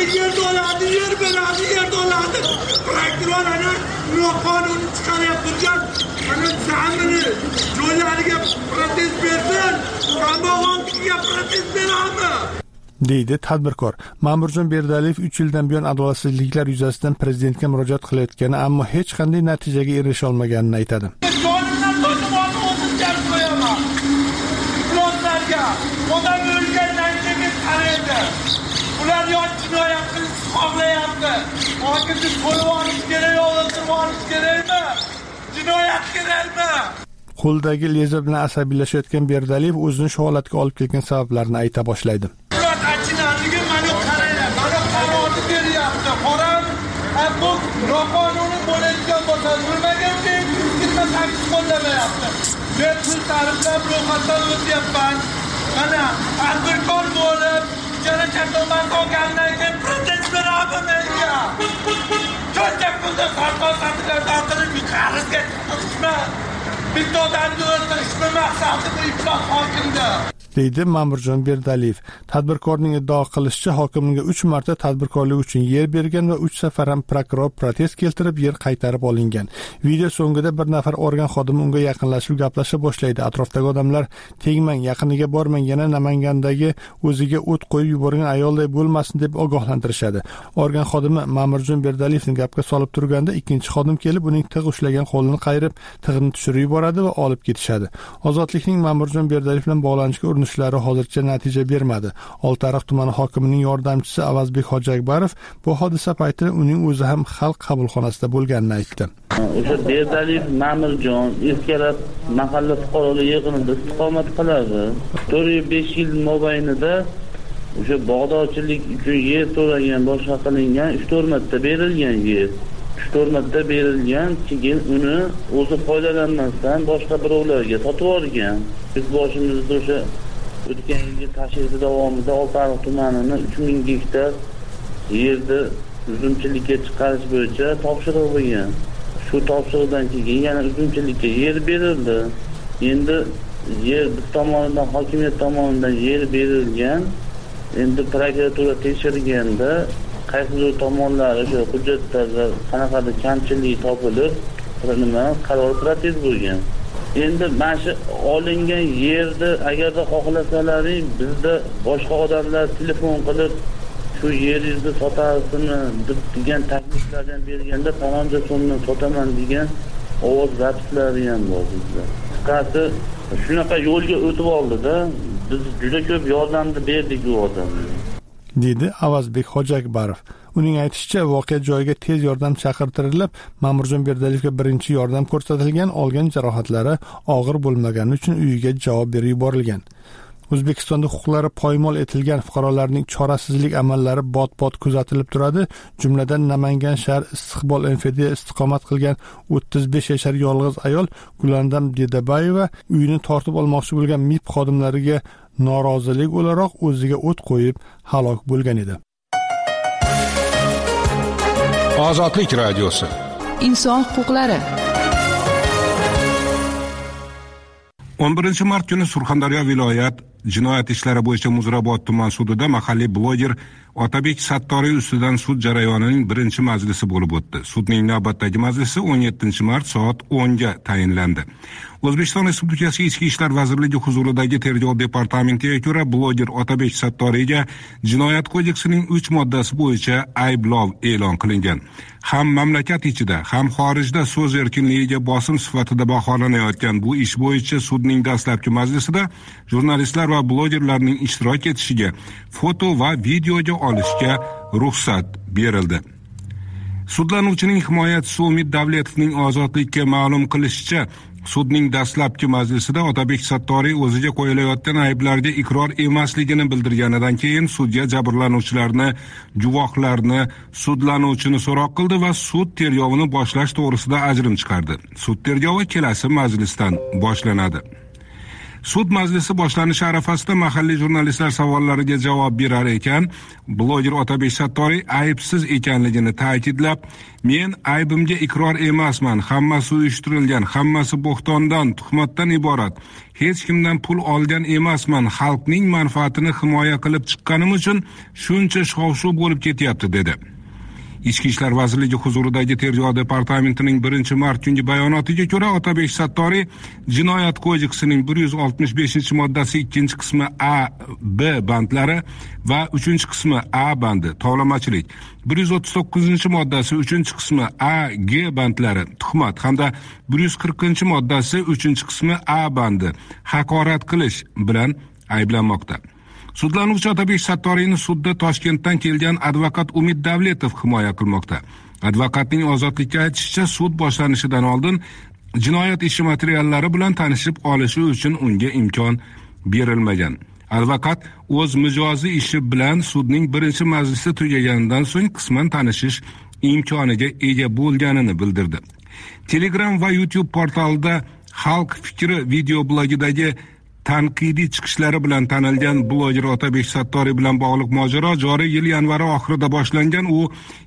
Prokuror ana noqonuniy chiqarib turgan ana zamini joylariga protest bersin. Qamoqxonaga protest berami? deydi tadbirkor. Ma'murjon Berdaliyev 3 yildan buyon adolatsizliklar yuzasidan prezidentga murojaat qilayotgani, ammo hech qanday natijaga erisha olmaganini aytadi. Odam o'lgandan keyin qaraydi. Ular yo'q jinoyat qilishni xohlayapti. Hokimni qo'lga olish kerak, o'ldirib olish kerakmi? Jinoyat kerakmi? Qo'ldagi lezve bilan asabiylashayotgan Berdaliyev o'zini shu holatga olib kelgan sabablarini ayta boshlaydi. Bu noqonuniy bo'layotgan bo'lsa, nimaga qo'llamayapti? Men pul tariflab ro'yxatdan o'tyapman. Mana tadbirkor bo'lib, ijara shartnomasi olgandan keyin protest beradi menga. Cho'cha pulda sarkosatlardan qilib qarzga chiqishma. Bitta odamni o'ldirishni maqsadi bu iflos hokimda. deydi Ma'murjon Berdaliyev. Tadbirkorning iddao qilishicha, hokimlikka 3 marta tadbirkorlik uchun yer bergan va 3 safar ham prokuror protest keltirib yer qaytarib olingan. Video so'ngida bir nafar organ xodimi unga yaqinlashib gaplasha boshlaydi. Atrofdagi odamlar tegmang, yaqiniga bormang, yana Namangandagi o'ziga o't qo'yib yuborgan ayolday bo'lmasin deb ogohlantirishadi. Organ xodimi Ma'murjon Berdaliyevni gapga solib turganda ikkinchi xodim kelib uning tig' ushlagan qo'lini qayirib tig'ini tushirib yuboradi va olib ketishadi. Ozodlikning Ma'murjon Berdaliyev bilan bog'lanishga urinishlari hozircha natija bermadi. Oltiariq tumani hokimining yordamchisi Avazbek Hojiakbarov bu hodisa payti uning o'zi ham xalq qabulxonasida bo'lganini aytdi. O'sha Berdaliyev Ma'murjon erkalab mahalla fuqarolar yig'inida istiqomat qiladi. 4-5 yil mobaynida o'sha bog'dorchilik uchun yer so'ragan, boshqa qilingan 3-4 marta berilgan yer. 3-4 marta berilgan, keyin uni o'zi foydalanmasdan boshqa birovlarga sotib olgan. Biz boshimizda o'sha o'tgan yilgi tashrif davomida Oltiariq tumanining 3000 gektar yerni uzumchilikka chiqarish bo'yicha topshiriq bo'lgan. Shu topshiriqdan keyin yana uzumchilikka yer berildi. Endi yer biz tomonidan, hokimiyat tomonidan yer berilgan. Endi prokuratura tekshirganda qaysidir tomonlari o'sha hujjatlarda qanaqadir kamchilik topilib, qaror protest bo'lgan. Endi mana shu olingan yerni agarda xohlasalaring, bizda boshqa odamlar telefon qilib shu yeringizni sotasizmi degan takliflardan berganda faloncha so'mdan sotaman degan ovoz zapislari ham bor bizda. Qisqasi shunaqa yo'lga o'tib oldi-da, biz juda ko'p yordamni berdik u odamga, dedi Avazbek Hojiakbarov. Uning aytishicha, voqea joyiga tez yordam chaqirtirilib, Ma'murjon Berdaliyevga birinchi yordam ko'rsatilgan, olgan jarohatlari og'ir bo'lmagani uchun uyiga javob berib yuborilgan. O'zbekistonda huquqlari poymol etilgan fuqarolarning chorasizlik amallari bot-bot kuzatilib turadi. Jumladan Namangan shahar Istiqbol MFD istiqomat qilgan 35 yashar yolg'iz ayol Gulandam Dedabayeva uyini tortib olmoqchi bo'lgan MIB xodimlariga norozilik o'laroq o'ziga o't qo'yib halok bo'lgan edi. Ozodlik radiosi. Inson huquqlari. 11 mart kuni Surxondaryo viloyat jinoyat ishlari bo'yicha Muzrabot tuman sudida mahalliy bloger Otabek Sattoriy ustidan sud jarayonining birinchi majlisi bo'lib o'tdi. Sudning navbatdagi majlisi 17 mart soat 10 ga tayinlandi. O'zbekiston Respublikasi Ichki ishlar vazirligi huzuridagi tergov departamentiga ko'ra, bloger Otabek Sattoriyga Jinoyat kodeksining 3 moddasi bo'yicha ayblov e'lon qilingan. Ham mamlakat ichida, ham xorijda so'z erkinligiga bosim sifatida baholanayotgan bu ish bo'yicha sudning dastlabki majlisida jurnalistlar va blogerlarning ishtirok etishiga, foto va videoga olishga ruxsat berildi. Sudlanuvchining himoyachisi Umid Davletovning ozodlikka ma'lum qilishicha, sudning dastlabki majlisida Otabek Sattoriy o'ziga qo'yilayotgan ayblarga iqror emasligini bildirganidan keyin sudga jabrlanuvchilarni, guvohlarni, sudlanuvchini so'roq qildi va sud tergovini boshlash to'g'risida ajrim chiqardi. Sud tergovi kelasi majlisdan boshlanadi. Sud majlisi boshlanishi arafasida mahalliy jurnalistlar savollariga javob berar ekan, bloger Otabek Sattoriy aybsiz ekanligini ta'kidlab, men aybimga iqror emasman, hammasi uyushtirilgan, hammasi bo'xtondan, tuhmatdan iborat. Hech kimdan pul olgan emasman, xalqning manfaatini himoya qilib chiqqanim uchun shuncha shov-shuv bo'lib ketyapti, dedi. Ichki ishlar vazirligi huzuridagi tergov departamentining 1-mart kungi bayonotiga ko'ra, Otabek Sattoriy Jinoyat kodeksining 165-moddasi 2-qismi A, B bandlari va 3-qismi A bandi tovlamachilik, 139-moddasi 3-qismi A, G bandlari tuhmat hamda 140-moddasi 3-qismi A bandi haqorat qilish bilan ayblanmoqda. Sudlanuvchi Otabek Sattoriyni sudda Toshkentdan kelgan advokat Umid Davletov himoya qilmoqda. Advokatning ozodlikka aytishicha, sud boshlanishidan oldin jinoyat ishi materiallari bilan tanishib olishi uchun unga imkon berilmagan. Advokat o'z mijozi ishi bilan sudning birinchi majlisi tugaganidan so'ng qisman tanishish imkoniga ega bo'lganini bildirdi. Telegram va YouTube portalida Xalq fikri video blogidagi tanqidiy chiqishlari bilan tanilgan bloger Otabek Sattoriy bilan bog'liq mojaro joriy yil yanvar oxirida boshlangan. U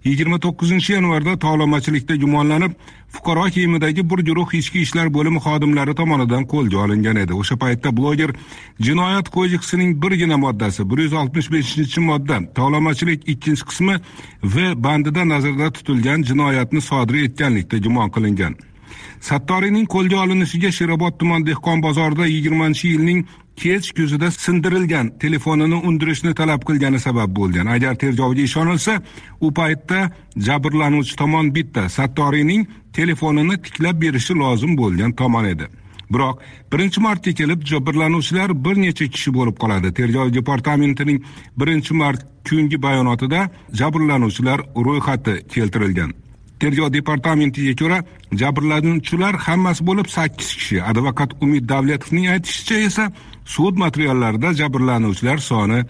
29-yanvarda tovlamachilikda gumonlanib, fuqaro kiyimidagi bir guruh ichki ishlar bo'limi xodimlari tomonidan qo'lga olingan edi. O'sha paytda bloger Jinoyat kodeksining birgina moddasi 165-modda tovlamachilik 2-qismi V bandida nazarda tutilgan jinoyatni sodir etganlikda gumon qilingan. Sattoriyning qo'lga olinishiga Sherobod tuman dehqon bozorida 20-yilning kech kuzida sindirilgan telefonini undirishni talab qilgani sabab bo'lgan. Agar tergovga ishonilsa, u paytda jabrlanuvchi tomon bitta Sattoriyning telefonini tiklab berishi lozim bo'lgan tomon edi. Biroq 1-martga kelib jabrlanuvchilar bir necha kishi bo'lib qoladi. Tergov departamentining 1-mart kungi bayonotida jabrlanuvchilar ro'yxati keltirilgan. Tergov departamentiga ko'ra, jabrlanuvchilar hammasi bo'lib 8 kishi. Advokat Umid Davletovning aytishicha esa, sud materiallarida jabrlanuvchilar soni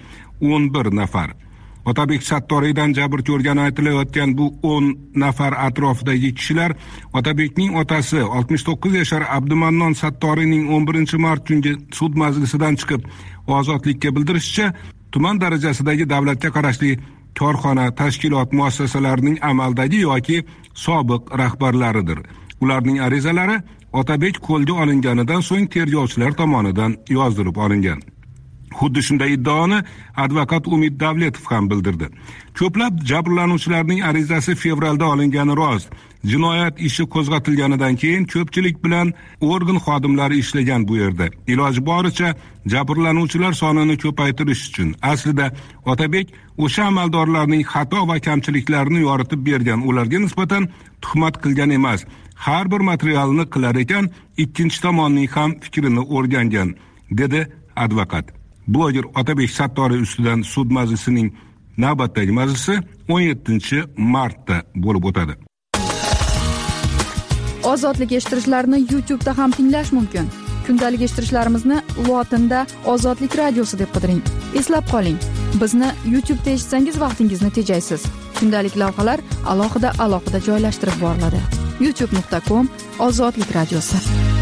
11 nafar. Otabek Sattoriydan jabr ko'rgani aytilayotgan bu 10 nafar atrofidagi kishilar Otabekning otasi 69 yashar Abdumannon Sattoriyning 11-mart kungi sud majlisidan chiqib ozodlikka bildirishicha, tuman darajasidagi davlatga qarashli korxona, tashkilot muassasalarining amaldagi yoki sobiq rahbarlaridir. Ularning arizalari Otabek qo'lga olinganidan so'ng tergovchilar tomonidan yozdirib olingan. Xuddi shunday iddaoni advokat Umid Davletov ham bildirdi. Ko'plab jabrlanuvchilarning arizasi fevralda olingani rost. Jinoyat ishi qo'zg'atilganidan keyin ko'pchilik bilan organ xodimlari ishlagan bu yerda. Iloji boricha jabrlanuvchilar sonini ko'paytirish uchun. Aslida Otabek o'sha amaldorlarning xato va kamchiliklarini yoritib bergan, ularga nisbatan tuhmat qilgan emas. Har bir materialni qilar ekan, ikkinchi tomonning ham fikrini o'rgangan, dedi advokat. Bloger Otabek Sattoriy ustidan sud majlisining navbatdagi majlisi 17-martda bo'lib o'tadi. Ozodlik eshittirishlarni YouTube'da ham tinglash mumkin. Kundalik eshittirishlarimizni lotinda Ozodlik radiosi deb qidiring. Eslab qoling, bizni YouTube'da eshitsangiz vaqtingizni tejaysiz. Kundalik lavhalar alohida joylashtirib boriladi. youtube.com/Ozodlik radiosi.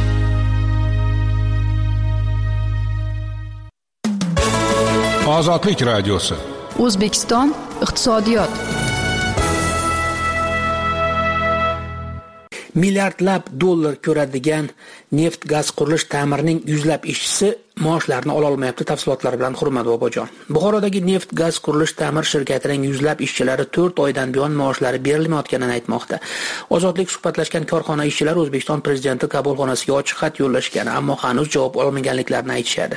Ozodlik radiosi. O'zbekiston iqtisodiyot. Milliardlab dollar ko'radigan neft-gaz qurilish ta'mirining yuzlab ishchisi maoshlarini ola olmayapti. Tafsilotlar bilan Hurmat Bobojon. Buxorodagi neft-gaz qurilish ta'mir shirkatining yuzlab ishchilari 4 oydan buyon maoshlari berilmayotganini aytmoqda. Ozodlik suhbatlashgan korxona ishchilari O'zbekiston prezidenti qabulxonasiga ochiq xat yo'llashgan, ammo hanuz javob olmaganliklarini aytishadi.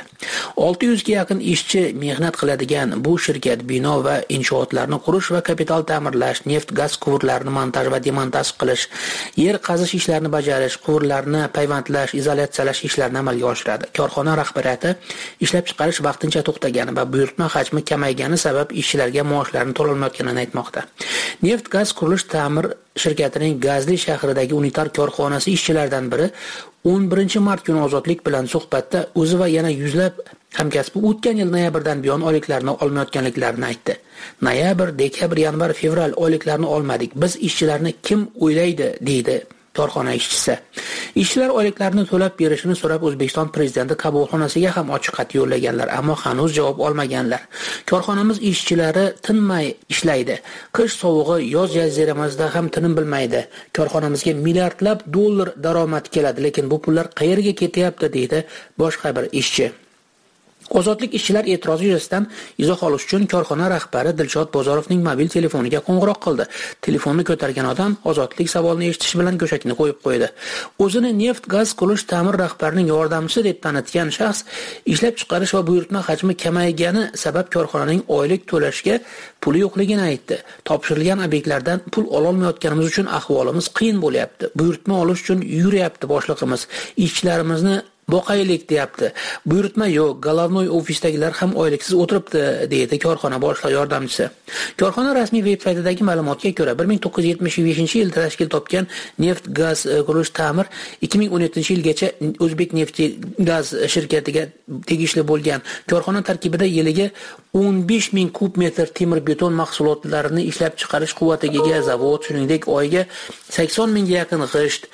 600 ga yaqin ishchi mehnat qiladigan bu shirkat bino va inshootlarni qurish va kapital ta'mirlash, neft-gaz quvurlarini montaj va demontaj qilish, yer qazish ishlarini bajarish, quvurlarni payvandlash, izolyatsiyalash ishlarini amalga oshiradi. Korxona rahbariyati ishlab chiqarish vaqtincha to'xtagani va buyurtma hajmi kamaygani sabab ishchilarga maoshlarini to'lolmayotganini aytmoqda. Neft-gaz qurilish ta'mir shirkatining Gazli shahridagi unitar korxonasi ishchilaridan biri 11-mart kuni Ozodlik bilan suhbatda o'zi va yana yuzlab hamkasbi o'tgan yil noyabrdan buyon oyliklarini olmayotganliklarini aytdi. Noyabr, dekabr, yanvar, fevral oyliklarini olmadik. Biz ishchilarni kim o'ylaydi, deydi korxona ishchisi. Ishchilar oyliklarini to'lab berishini so'rab O'zbekiston prezidenti qabulxonasiga ham ochiq xat yo'llaganlar, ammo hanuz javob olmaganlar. Korxonamiz ishchilari tinmay ishlaydi. Qish sovug'i, yoz jaziramasida ham tinim bilmaydi. Korxonamizga milliardlab dollar daromad keladi, lekin bu pullar qayerga ketyapti, deydi boshqa bir ishchi. Ozodlik ishchilar e'tirozi yuzasidan izoh olish uchun korxona rahbari Dilshod Bozorovning mobil telefoniga qo'ng'iroq qildi. Telefonni ko'targan odam Ozodlik savolni eshitish bilan go'shakni qo'yib qo'ydi. O'zini neft-gaz qurilish ta'mir rahbarining yordamchisi deb tanitgan shaxs ishlab chiqarish va buyurtma hajmi kamaygani sabab korxonaning oylik to'lashga puli yo'qligini aytdi. Topshirilgan obyektlardan pul ololmayotganimiz uchun ahvolimiz qiyin bo'lyapti. Buyurtma olish uchun yuryapti boshlig'imiz. Ishchilarimizni boqaylik deyapti. Buyurtma yo'q, Golovnoy ofisdagilar ham oyliksiz o'tiribdi, deydi korxona boshliq yordamchisi. Korxona rasmiy veb-saytidagi ma'lumotga ko'ra 1975-yilda tashkil topgan neft-gaz qurilish ta'mir 2017-yilgacha O'zbek neft-gaz shirkatiga tegishli bo'lgan. Korxona tarkibida yiliga 15,000 kub metr temir beton mahsulotlarini ishlab chiqarish quvvatiga ega zavod, shuningdek oyiga 80 mingga yaqin g'isht,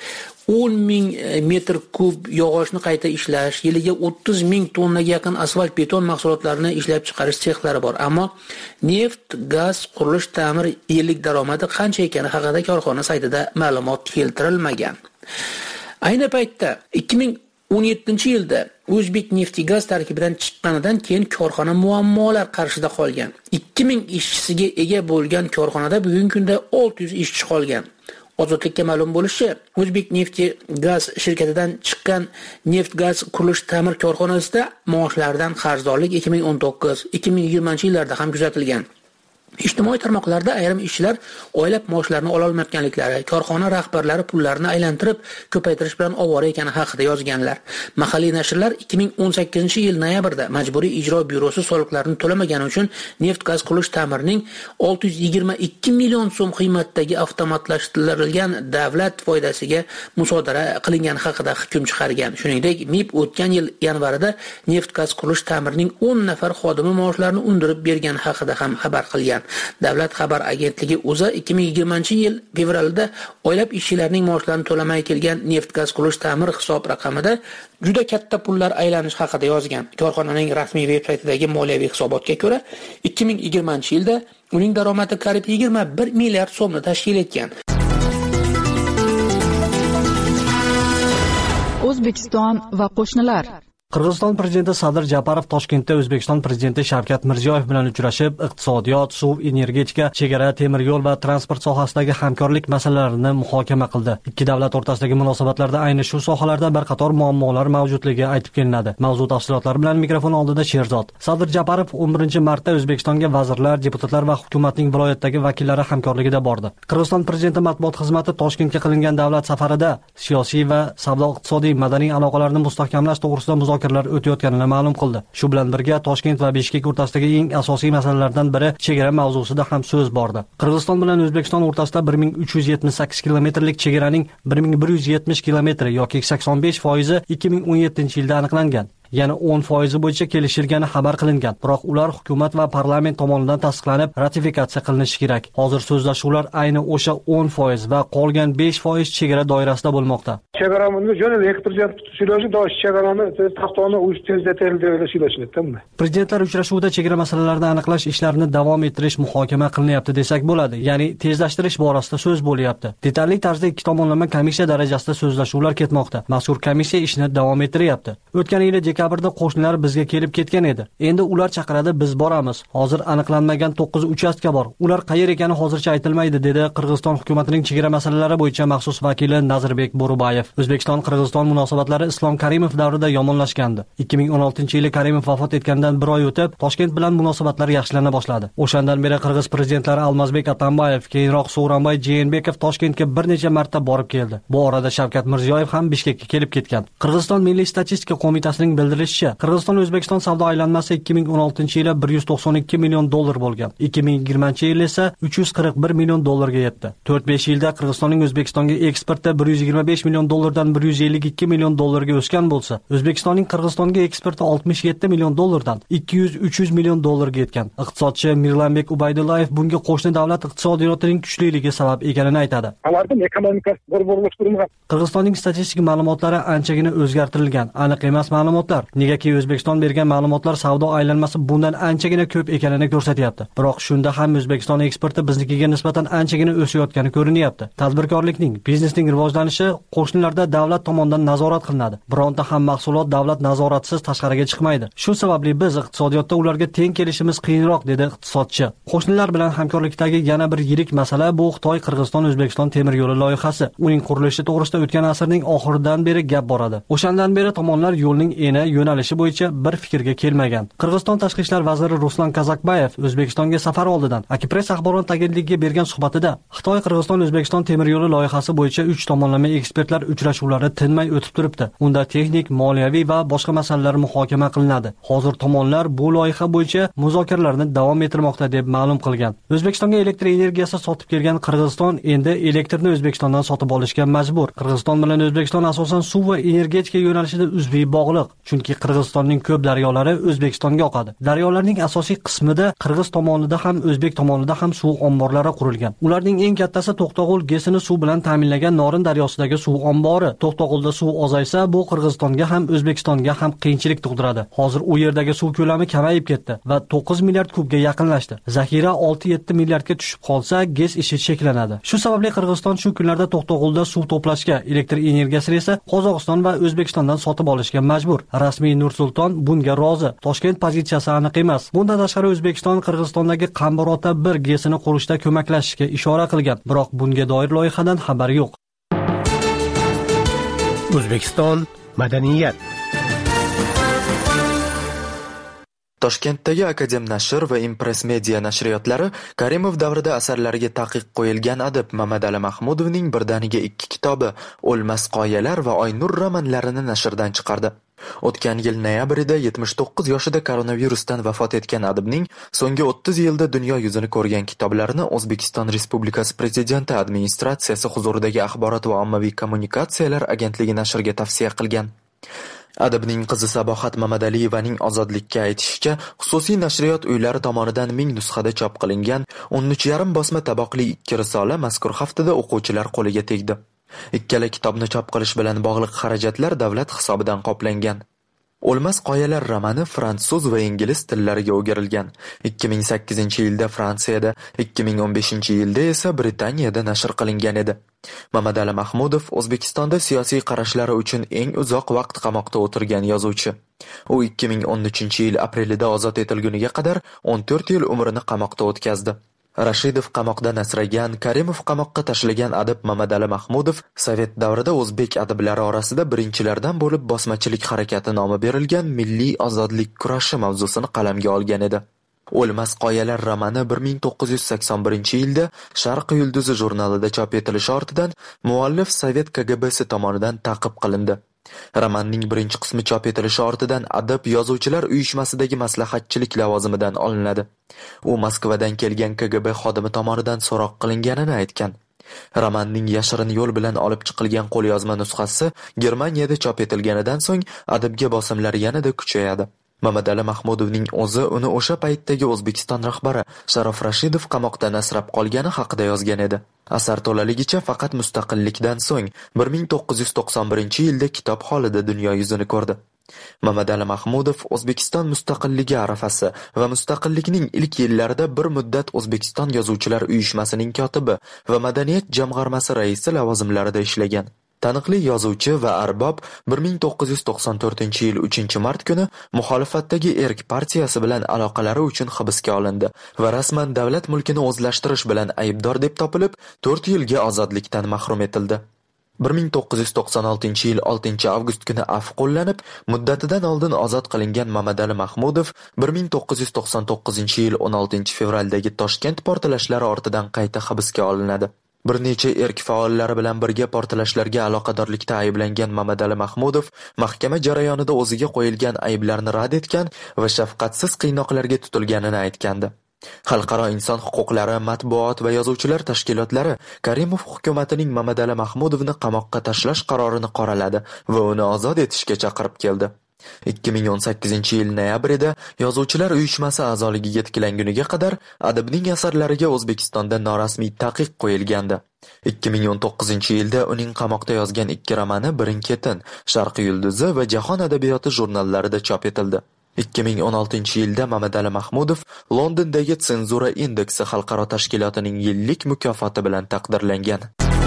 10,000 metr kub yog'ochni qayta ishlash, yiliga 30,000 tonnaga yaqin asfalt beton mahsulotlarini ishlab chiqarish sexlari bor. Ammo neft, gaz, qurilish, ta'mir yillik daromadi qancha ekani haqida korxona saytida ma'lumot keltirilmagan. Ayni paytda 2017-yilda O'zbek Neftigaz tarkibidan chiqqanidan keyin korxona muammolar qarshida qolgan. 2000 ishchisiga ega bo'lgan korxonada bugungi kunda 600 ishchi qolgan. Ozodlikka ma'lum bo'lishicha, O'zbek Neftigaz shirkatidan chiqqan neft-gaz qurilish ta'mir korxonasida maoshlardan qarzdorlik 2019-2020-yillarda ham kuzatilgan. Ijtimoiy tarmoqlarda ayrim ishchilar oylab maoshlarini ola olmayotganliklari, korxona rahbarlari pullarni aylantirib ko'paytirish bilan ovora ekani haqida yozganlar. Mahalliy nashrlar 2018-yil noyabrda Majburiy ijro byurosi soliqlarni to'lamagani uchun neft-gaz qurilish ta'mirining 622 million so'm qiymatdagi avtomatlashtirilgan davlat foydasiga musodara qilingani haqida hukm chiqargan. Shuningdek, MIB o'tgan yil yanvarida neft-gaz qurilish ta'mirining 10 nafar xodimi maoshlarini undirib bergani haqida ham xabar qilgan. Davlat xabar agentligi o'zi 2020-yil fevralda oylab ishchilarning maoshlarini to'lamay kelgan neft-gaz qurilish ta'mir hisob raqamida juda katta pullar aylanish haqida yozgan. Korxonaning rasmiy veb-saytidagi moliyaviy hisobotga ko'ra, 2020-yilda uning daromadi qariyb 21 milliard so'mni tashkil etgan. O'zbekiston va qo'shnilar. Qirg'iziston prezidenti Sadir Japarov Toshkentda O'zbekiston prezidenti Shavkat Mirziyoyev bilan uchrashib, iqtisodiyot, suv, energetika, chegara, temir yo'l va transport sohasidagi hamkorlik masalalarini muhokama qildi. Ikki davlat o'rtasidagi munosabatlarda ayni shu sohalarda bir qator muammolar mavjudligi aytib kelinadi. Mavzu tafsilotlari bilan mikrofon oldida Sherzod. Sadir Japarov 11-martda O'zbekistonga vazirlar, deputatlar va hukumatning viloyatdagi vakillari hamkorligida bordi. Qirg'iziston prezidenti matbuot xizmati Toshkentga qilingan davlat safarida siyosiy va savdo-iqtisodiy madaniy aloqalarni mustahkamlash to'g'risida muzokaralar o'tayotganini ma'lum qildi. Shu bilan birga Toshkent va Bishkek o'rtasidagi eng asosiy masalalardan biri chegara mavzusida ham so'z bordi. Qirg'iziston bilan O'zbekiston o'rtasida 1378 kilometrlik chegaraning 1170 kilometri yoki 85% 2017-yilda aniqlangan. Yana 10% bo'yicha kelishilgani xabar qilingan. Biroq ular hukumat va parlament tomonidan tasdiqlanib, ratifikatsiya qilinishi kerak. Hozir so'zlashuvlar ayni o'sha 10% va qolgan 5% chegara doirasida bo'lmoqda. Chegaramizga jo'na elektr tutilishi dosh chegarani taxtoni o'z tezlatildi deb o'ylashmoqdammi? Prezidentlar uchrashuvida chegara masalalarini aniqlash ishlarini davom ettirish muhokama qilinyapti desak bo'ladi. Ya'ni tezlashtirish borasida so'z bo'lyapti. Detalli tarzda ikki tomonlama komissiya darajasida so'zlashuvlar ketmoqda. Mazkur komissiya ishni davom ettiryapti. O'tgan yil dekabrda qo'shnilar bizga kelib ketgan edi. Endi ular chaqiradi, biz boramiz. Hozir aniqlanmagan 9 uchastka bor. Ular qayer ekani hozircha aytilmaydi, dedi Qirg'iziston hukumatining chegara masalalari bo'yicha maxsus vakili Nazarbek Bo'rubayev. O'zbekiston-Qirg'iziston munosabatlari Islom Karimov davrida yomonlashgandi. 2016-yili Karimov vafot etgandan bir oy o'tib, Toshkent bilan munosabatlar yaxshilana boshladi. O'shandan beri Qirg'iz prezidentlari Almazbek Atambayev, keyinroq Sooronbay Jeenbekov Toshkentga bir necha marta borib keldi. Bu orada Shavkat Mirziyoyev ham Bishkekka kelib ketgan. Qirg'iziston Milliy statistika qo'mitasining bildirishicha, Qirg'iziston-O'zbekiston savdo aylanmasi 2016-yili 192 million dollar bo'lgan. 2020-yil esa 341 million dollarga yetdi. 4-5 yilda Qirg'izistonning O'zbekistonga eksporti 125 million dollardan 152 million dollarga o'sgan bo'lsa, O'zbekistonning Qirg'izistonga eksporti 67 million dollardan 200-300 million dollarga yetgan. Iqtisodchi Mirlanbek Ubaydullayev bunga qo'shni davlat iqtisodiyotining kuchliligi sabab ekanini aytadi. Qirg'izistonning statistik ma'lumotlari anchagina o'zgartirilgan, aniq emas ma'lumotlar. Negaki O'zbekiston bergan ma'lumotlar savdo aylanmasi bundan anchagina ko'p ekanini ko'rsatyapti. Biroq shunda ham O'zbekiston eksporti biznikiga nisbatan anchagina o'sayotgani ko'rinyapti. Tadbirkorlikning, biznesning rivojlanishi qo'shnilarda davlat tomonidan nazorat qilinadi. Bironta ham mahsulot davlat nazoratisiz tashqariga chiqmaydi. Shu sababli biz iqtisodiyotda ularga teng kelishimiz qiyinroq, dedi iqtisodchi. Qo'shnilar bilan hamkorlikdagi yana bir yirik masala bu Xitoy-Qirg'iziston-O'zbekiston temir yo'li loyihasi. Uning qurilishi to'g'risida o'tgan asrning oxiridan beri gap boradi. O'shandan beri tomonlar yo'lning eni yo'nalishi bo'yicha bir fikrga kelmagan. Qirg'iziston tashqi ishlar vaziri Ruslan Kazakbayev O'zbekistonga safar oldidan Akipress axborot agentligiga bergan suhbatida Xitoy-Qirg'iziston-O'zbekiston temir yo'li loyihasi bo'yicha 3 tomonlama ekspertlar uchrashuvlari tinmay o'tib turibdi. Unda texnik, moliyaviy va boshqa masalalar muhokama qilinadi. Hozir tomonlar bu loyiha bo'yicha muzokaralarni davom ettirmoqda, deb ma'lum qilgan. O'zbekistonga elektr energiyasi sotib kelgan Qirg'iziston endi elektrni O'zbekistondan sotib olishga majbur. Qirg'iziston bilan O'zbekiston asosan suv va energetika yo'nalishida uzviy bog'liq. Chunki Qirg'izistonning ko'p daryolari O'zbekistonga oqadi. Daryolarning asosiy qismida Qirg'iz tomonida ham O'zbek tomonida ham suv omborlari qurilgan. Ularning eng kattasi To'qtog'ul GESini suv bilan ta'minlagan Norin daryosidagi suv ombori To'xtaqulda suv ozaysa, bu Qirg'izistonga ham O'zbekistonga ham qiyinchilik tug'diradi. Hozir u yerdagi suv ko'lami kamayib ketdi va 9 milliard kubga yaqinlashdi. Zaxira 6-7 milliardga tushib qolsa, GES ishi cheklanadi. Shu sababli Qirg'iziston shu kunlarda To'xtaqulda suv to'plashga, elektr energiyasini esa Qozog'iston va O'zbekistondan sotib olishga majbur. Rasmiy Nur-Sulton bunga rozi. Toshkent pozitsiyasi aniq emas. Bundan tashqari O'zbekiston Qirg'izistondagi Qambarota 1 GESini qurishda ko'maklashishga ishora qilgan, biroq bunga doir loyihadan xabar yo'q. O'zbekiston madaniyat. Toshkentdagi Akadem Nashr va Impress Media nashriyotlari Karimov davrida asarlariga taqiq qo'yilgan adib Mamadali Mahmudovning birdaniga 2 kitobi O'lmas qoyalar va Oynur romanlarini nashrdan chiqardi. O'tgan yil noyabrida 79 yoshida koronavirusdan vafot etgan adibning so'nggi 30 yilda dunyo yuzini ko'rgan kitoblarini O'zbekiston Respublikasi Prezidenti administratsiyasi huzuridagi Axborot va ommaviy kommunikatsiyalar agentligi nashrga tavsiya qilgan. Adibning qizi Sabohat Mamadaliyevaning Ozodlikka aytishicha, xususiy nashriyot uylari tomonidan 1000 nusxada chop qilingan 13,5 bosma taboqli 2 risola mazkur haftada o'quvchilar qo'liga tegdi. Ikkala kitobni chop qilish bilan bog'liq xarajatlar davlat hisobidan qoplangan. O'lmas qoyalar romani fransuz va ingliz tillariga o'girilgan. 2008-yilda Fransiyada, 2015-yilda esa Britaniyada nashr qilingan edi. Mamadali Mahmudov O'zbekistonda siyosiy qarashlari uchun eng uzoq vaqt qamoqda o'tirgan yozuvchi. U 2013-yil aprelida ozod etilguniga qadar 14 yil umrini qamoqda o'tkazdi. Rashidov qamoqdan asragan, Karimov qamoqqa tashlagan adib Mamadali Mahmudov Sovet davrida o'zbek adiblari orasida birinchilardan bo'lib bosmachilik harakati nomi berilgan milliy ozodlik kurashi mavzusini qalamga olgan edi. O'lmas qoyalar romani 1981-yilda Sharq yulduzi jurnalida chop etilishi ortidan muallif Sovet KGBsi tomonidan ta'qib qilindi. Romanning birinchi qismi chop etilishi ortidan adib yozuvchilar uyushmasidagi maslahatchilik lavozimidan olinadi. U Moskvadan kelgan KGB xodimi tomonidan so'roq qilinganini aytgan. Romanning yashirin yo'l bilan olib chiqilgan qo'lyozma nusxasi Germaniyada chop etilganidan so'ng adibga bosimlar yanada kuchayadi. Mamadali Mahmudovning o'zi uni o'sha paytdagi O'zbekiston rahbari Sharof Rashidov qamoqdan asrab qolgani haqida yozgan edi. Asar to'laligicha faqat mustaqillikdan so'ng 1991-yilda kitob holida dunyo yuzini ko'rdi. Mamadali Mahmudov O'zbekiston mustaqilligi arafasi va mustaqillikning ilk yillarida bir muddat O'zbekiston yozuvchilar uyushmasining kotibi va madaniyat jamg'armasi raisi lavozimlarida ishlagan. Taniqli yozuvchi va arbob 1994-yil 3-mart kuni muxolifatdagi Erk partiyasi bilan aloqalari uchun hibsga olindi va rasman davlat mulkini o'zlashtirish bilan aybdor deb topilib 4 yilga ozodlikdan mahrum etildi. 1996-yil 6-avgust kuni afv qo'llanib, muddatidan oldin ozod qilingan Mamadali Mahmudov 1999-yil 16-fevraldagi Toshkent portlashlari ortidan qayta hibsga olinadi. Bir necha erk faollari bilan birga portlashlarga aloqadorlikda ayblangan Mamadali Mahmudov mahkama jarayonida o'ziga qo'yilgan ayblarni rad etgan va shafqatsiz qiynoqlarga tutilganini aytgandi. Xalqaro inson huquqlari, matbuot va yozuvchilar tashkilotlari Karimov hukumatining Mamadali Mahmudovni qamoqqa tashlash qarorini qoraladi va uni ozod etishga chaqirib keldi. 2018-yil noyabrida yozuvchilar uyushmasi a'zoligiga tiklanguniga qadar adibning asarlariga O'zbekistonda norasmiy taqiq qo'yilgandi. 2019-yilda uning qamoqda yozgan 2 romani Birin-ketin, Sharq yulduzi va Jahon adabiyoti jurnallarida chop etildi. 2016-yilda Mamadali Mahmudov Londondagi Senzura indeksi xalqaro tashkilotining yillik mukofoti bilan taqdirlangan.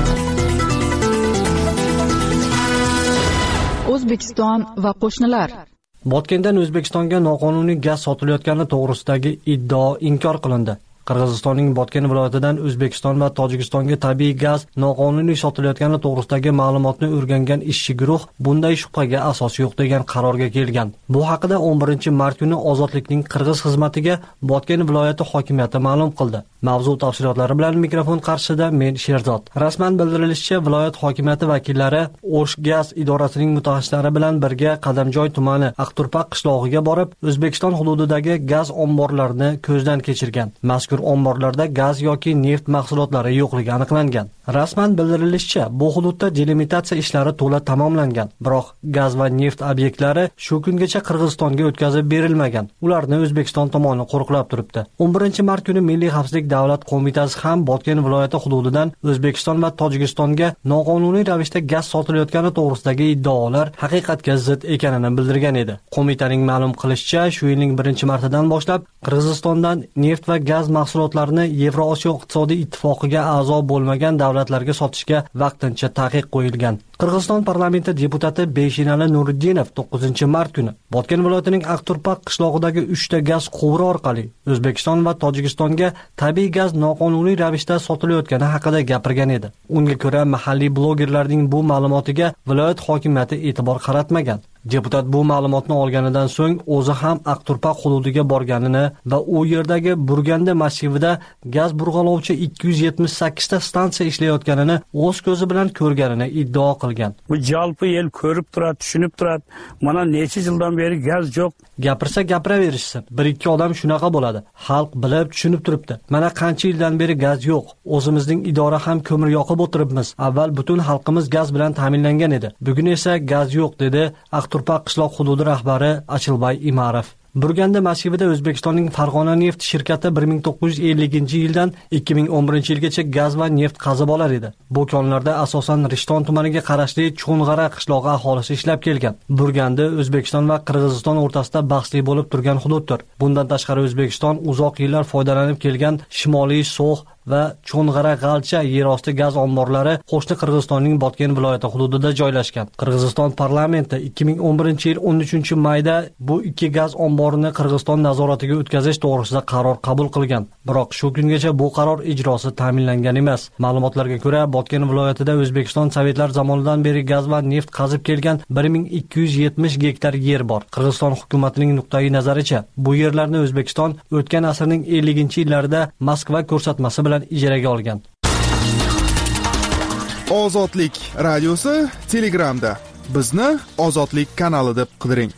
O'zbekiston va qo'shnilar. Botkendan O'zbekistonga noqonuniy gaz sotilayotgani to'g'risidagi iddao inkor qilindi. Qirg'izistonning Botken viloyatidan O'zbekiston va Tojikistonga tabiiy gaz noqonuniy sotilayotgani to'g'risidagi ma'lumotni o'rgangan ishchi guruh bunday shubhaga asos yo'q degan qarorga kelgan. Bu haqida 11-mart kuni Ozodlikning Qirg'iz xizmatiga Botken viloyati hokimiyati ma'lum qildi. Mavzu tafsilotlari bilan mikrofon qarshisida men Sherzod. Rasman bildirilishicha, viloyat hokimiyati vakillari O'sh gaz idorasining mutaxassislari bilan birga Qadamjoy tumani Aqturpaq qishlog'iga borib, O'zbekiston hududidagi gaz omborlarini ko'zdan kechirgan. Mazkur mazkur omborlarda gaz yoki neft mahsulotlari yo'qligi aniqlangan. Rasman bildirilishicha, bu hududda delimitatsiya ishlari to'la tamomlangan, biroq gaz va neft obyektlari shu kungacha Qirg'izistonga o'tkazib berilmagan. Ularni O'zbekiston tomoni qo'riqlab turibdi. 11-mart kuni Milliy xavfsizlik davlat qo'mitasi ham Botken viloyati hududidan O'zbekiston va Tojikistonga noqonuniy ravishda gaz sotilayotgani to'g'risidagi iddaolar haqiqatga zid ekanini bildirgan edi. Qo'mitaning ma'lum qilishicha, shu yilning 1-martidan boshlab Qirg'izistondan neft va gaz mahsulotlarini Yevrosiyo iqtisodiy ittifoqiga a'zo bo'lmagan davlatlarga sotishga vaqtincha taqiq qo'yilgan. Qirg'iziston parlamenti deputati Beshinali Nuriddinov 9-mart kuni Botken viloyatining Aqturpaq qishlog'idagi 3 ta gaz quvuri orqali O'zbekiston va Tojikistonga tabiiy gaz noqonuniy ravishda sotilayotgani haqida gapirgan edi. Unga ko'ra, mahalliy blogerlarning bu ma'lumotiga viloyat hokimiyati e'tibor qaratmagan. Deputat bu ma'lumotni olganidan so'ng o'zi ham Aqturpaq hududiga borganini va u yerdagi Burganda massivida gaz burg'alovchi 278 ta stansiya ishlayotganini o'z ko'zi bilan ko'rganini iddao qilgan. Bu jalpi el ko'rib turadi, tushunib turadi. Mana necha yildan beri gaz yo'q. Gapirsa gapiraverishsin. 1-2 odam shunaqa bo'ladi. Xalq bilib, tushunib turibdi. Mana qancha yildan beri gaz yo'q. O'zimizning idora ham ko'mir yoqib o'tiribmiz. Avval butun xalqimiz gaz bilan ta'minlangan edi. Bugun esa gaz yo'q, dedi Aqturpaq qishloq hududi rahbari Achilbay Imarov. Burganda massivida O'zbekistonning Farg'ona neft shirkati 1950-yildan 2011-yilgacha gaz va neft qazib olar edi. Bu konlarda asosan Rishton tumaniga qarashli Cho'ng'ara qishlog'i aholisi ishlab kelgan. Burganda O'zbekiston va Qirg'iziston o'rtasida bahsli bo'lib turgan hududdir. Bundan tashqari O'zbekiston uzoq yillar foydalanib kelgan Shimoliy So'x va Cho'ng'ara G'alcha yerosti gaz omborlari qo'shni Qirg'izistonning Botken viloyati hududida joylashgan. Qirg'iziston parlamenti 2011-yil 13-mayda bu 2 gaz omborini Qirg'iziston nazoratiga o'tkazish to'g'risida qaror qabul qilgan. Biroq shu kungacha bu qaror ijrosi ta'minlangan emas. Ma'lumotlarga ko'ra, Botken viloyatida O'zbekiston sovetlar zamonidan beri gaz va neft qazib kelgan 1270 gektar yer bor. Qirg'iziston hukumatining nuqtai nazaricha, bu yerlarni O'zbekiston o'tgan asrning 50-yillarida Moskva ko'rsatmasi bilan ijaraga olgan. Ozodlik radiosi Telegramda. Bizni Ozodlik kanali deb qidiring.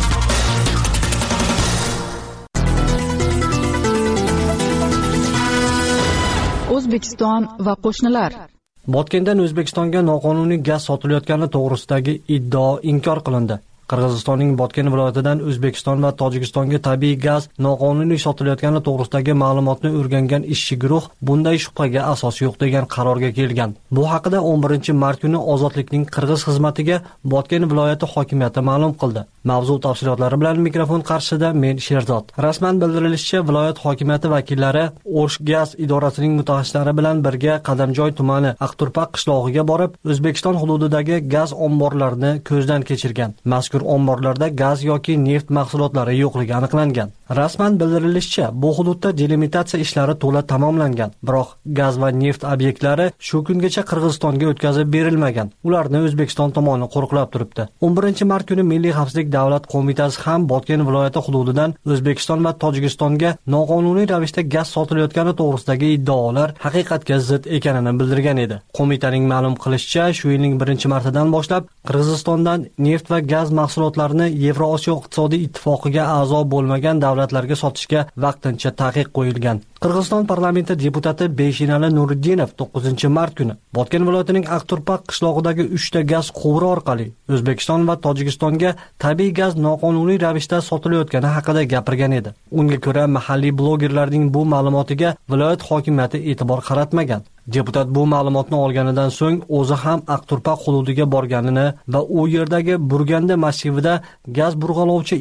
O'zbekiston va qo'shnilar. Botkendan O'zbekistonga noqonuniy gaz sotilayotgani to'g'risidagi iddao inkor qilindi. Qirg'izistonning Botken viloyatidan O'zbekiston va Tojikistonga tabiiy gaz noqonuniy sotilayotgani to'g'risidagi ma'lumotni o'rgangan ishchi guruh bunday shubhaga asos yo'q degan qarorga kelgan. Bu haqida 11-mart kuni Ozodlikning Qirg'iz xizmatiga Botken viloyati hokimiyati ma'lum qildi. Mavzu tafsilotlari bilan mikrofon qarshisida men Sherzod. Rasman bildirilishicha, viloyat hokimiyati vakillari O'sh gaz idorasining mutaxassislari bilan birga Qadamjoy tumani Aqturpaq qishlog'iga borib, O'zbekiston hududidagi gaz omborlarini ko'zdan kechirgan. Mazkur omborlarda gaz yoki neft mahsulotlari yo'qligi aniqlangan. Rasman bildirilishicha, bu hududda delimitatsiya ishlari to'la tamomlangan, biroq gaz va neft obyektlari shu kungacha Qirg'izistonga o'tkazib berilmagan. Ularni O'zbekiston tomoni qo'riqlab turibdi. 11-mart kuni Milliy xavfsizlik davlat qo'mitasi ham Botken viloyati hududidan O'zbekiston va Tojikistonga noqonuniy ravishda gaz sotilayotgani to'g'risidagi iddaolar haqiqatga zid ekanini bildirgan edi. Qo'mitaning ma'lum qilishicha, shu yilning 1-martidan boshlab Qirg'izistondan neft va gaz mahsulotlarini Yevrosiyo iqtisodiy ittifoqiga a'zo bo'lmagan davlatlarga sotishga vaqtincha taqiq qo'yilgan. Qirg'iziston parlamenti deputati Beshinali Nuriddinov 9-mart kuni Botken viloyatining Aqturpaq qishlog'idagi 3 ta gaz quvuri orqali O'zbekiston va Tojikistonga tabiiy gaz noqonuniy ravishda sotilayotgani haqida gapirgan edi. Unga ko'ra, mahalliy blogerlarning bu ma'lumotiga viloyat hokimiyati e'tibor qaratmagan. Deputat bu ma'lumotni olganidan so'ng o'zi ham Aqturpaq hududiga borganini va u yerdagi Burganda massivida gaz burg'alovchi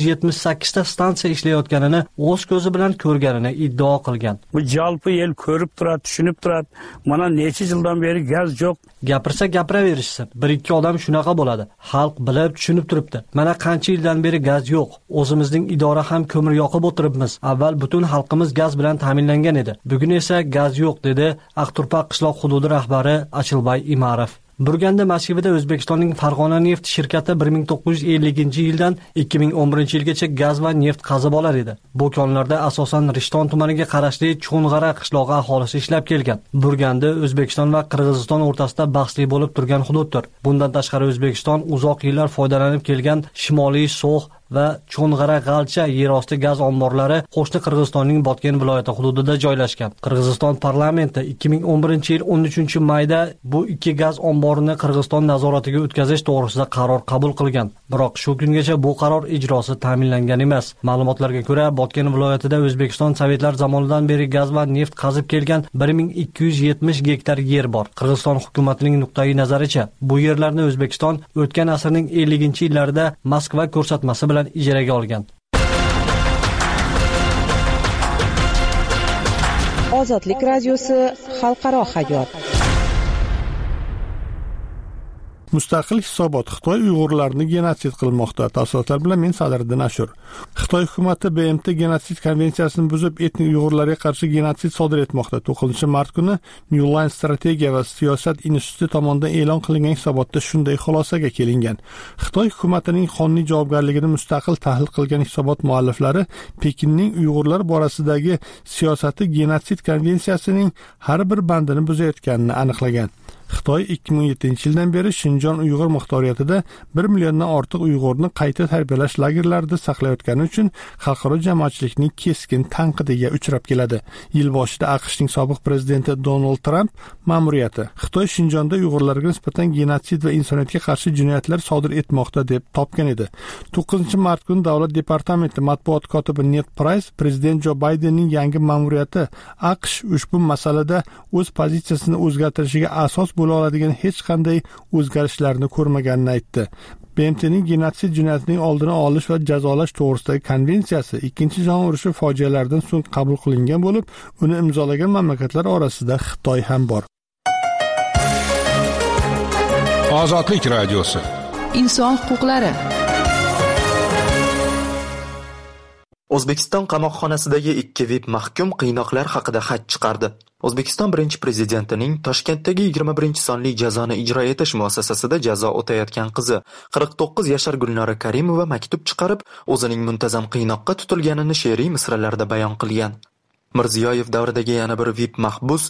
278 ta stansiya ishlayotganini o'z ko'zi bilan ko'rganini iddao qilgan. Bu jalpi el ko'rib turadi, tushunib turadi. Mana necha yildan beri gaz yo'q. Gapirsa gapiraverishsin. 1-2 odam shunaqa bo'ladi. Xalq bilib, tushunib turibdi. Mana qancha yildan beri gaz yo'q. O'zimizning idora ham ko'mir yoqib o'tiribmiz. Avval butun xalqimiz gaz bilan ta'minlangan edi. Bugun esa gaz yo'q, dedi Aqturpaq qishloq hududi rahbari Achilbay Imarov. Burganda massivida O'zbekistonning Farg'ona neft shirkati 1950-yildan 2011-yilgacha gaz va neft qazib olar edi. Bu konlarda asosan Rishton tumaniga qarashli Cho'ng'ara qishlog'i aholisi ishlab kelgan. Burganda O'zbekiston va Qirg'iziston o'rtasida bahsli bo'lib turgan hududdir. Bundan tashqari O'zbekiston uzoq yillar foydalanib kelgan Shimoliy So'x va Cho'ng'ara-G'alcha yerosti gaz omborlari qo'shni Qirg'izistonning Botken viloyati hududida joylashgan. Qirg'iziston parlamenti 2011-yil 13-mayda bu ikki gaz omborini Qirg'iziston nazoratiga o'tkazish to'g'risida qaror qabul qilgan. Biroq shu kungacha bu qaror ijrosi ta'minlangan emas. Ma'lumotlarga ko'ra, Botken viloyatida O'zbekiston sovetlar zamonidan beri gaz va neft qazib kelgan 1270 gektar yer bor. Qirg'iziston hukumatining nuqtai nazaricha, bu yerlarni O'zbekiston o'tgan asrning 50-yillarida Moskva ko'rsatmasi bilan ijaraga olgan. Ozodlik radiosi xalqaro hayot. Mustaqil hisobot: Xitoy Uyg'urlarni genotsid qilmoqda. Tafsilotlar bilan men Sadriddin Ashur. Xitoy hukumati BMT genotsid konvensiyasini buzib, etnik Uyg'urlarga qarshi genotsid sodir etmoqda. 9-mart kuni New Line strategiya va siyosat instituti tomonidan e'lon qilingan hisobotda shunday xulosaga kelingan. Xitoy hukumatining qonuniy javobgarligini mustaqil tahlil qilgan hisobot mualliflari Pekinning Uyg'urlar borasidagi siyosati genotsid konvensiyasining har bir bandini buzayotganini aniqlagan. Xitoy 2007-yildan beri Shinjon Uyg'ur muxtoriyatida 1 milliondan ortiq Uyg'urni qayta tarbiyalash lagerlarida saqlayotgani uchun xalqaro jamoatchilikning keskin tanqidiga uchrab keladi. Yil boshida AQShning sobiq prezidenti Donald Trump ma'muriyati Xitoy Shinjonda Uyg'urlarga nisbatan genotsid va insoniyatga qarshi jinoyatlar sodir etmoqda deb topgan edi. 9-mart kuni Davlat departamenti matbuot kotibi Ned Price prezident Jo Baydenning yangi ma'muriyati AQSh ushbu masalada o'z pozitsiyasini o'zgartirishiga asos bo'la oladigan hech qanday o'zgarishlarni ko'rmaganini aytdi. BMTning genotsid jinoyatining oldini olish va jazolash to'g'risidagi konvensiyasi Ikkinchi jahon urushi fojialaridan so'ng qabul qilingan bo'lib, uni imzolagan mamlakatlar orasida Xitoy ham bor. Ozodlik radiosi. Inson huquqlari. O'zbekiston qamoqxonasidagi 2 VIP mahkum qiynoqlar haqida xat chiqardi. O'zbekiston birinchi prezidentining Toshkentdagi 21-sonli jazoni ijro etish muassasasida jazo o'tayotgan qizi 49 yashar Gulnora Karimova maktub chiqarib, o'zining muntazam qiynoqqa tutilganini she'riy misralarda bayon qilgan. Mirziyoyev davridagi yana bir VIP mahbus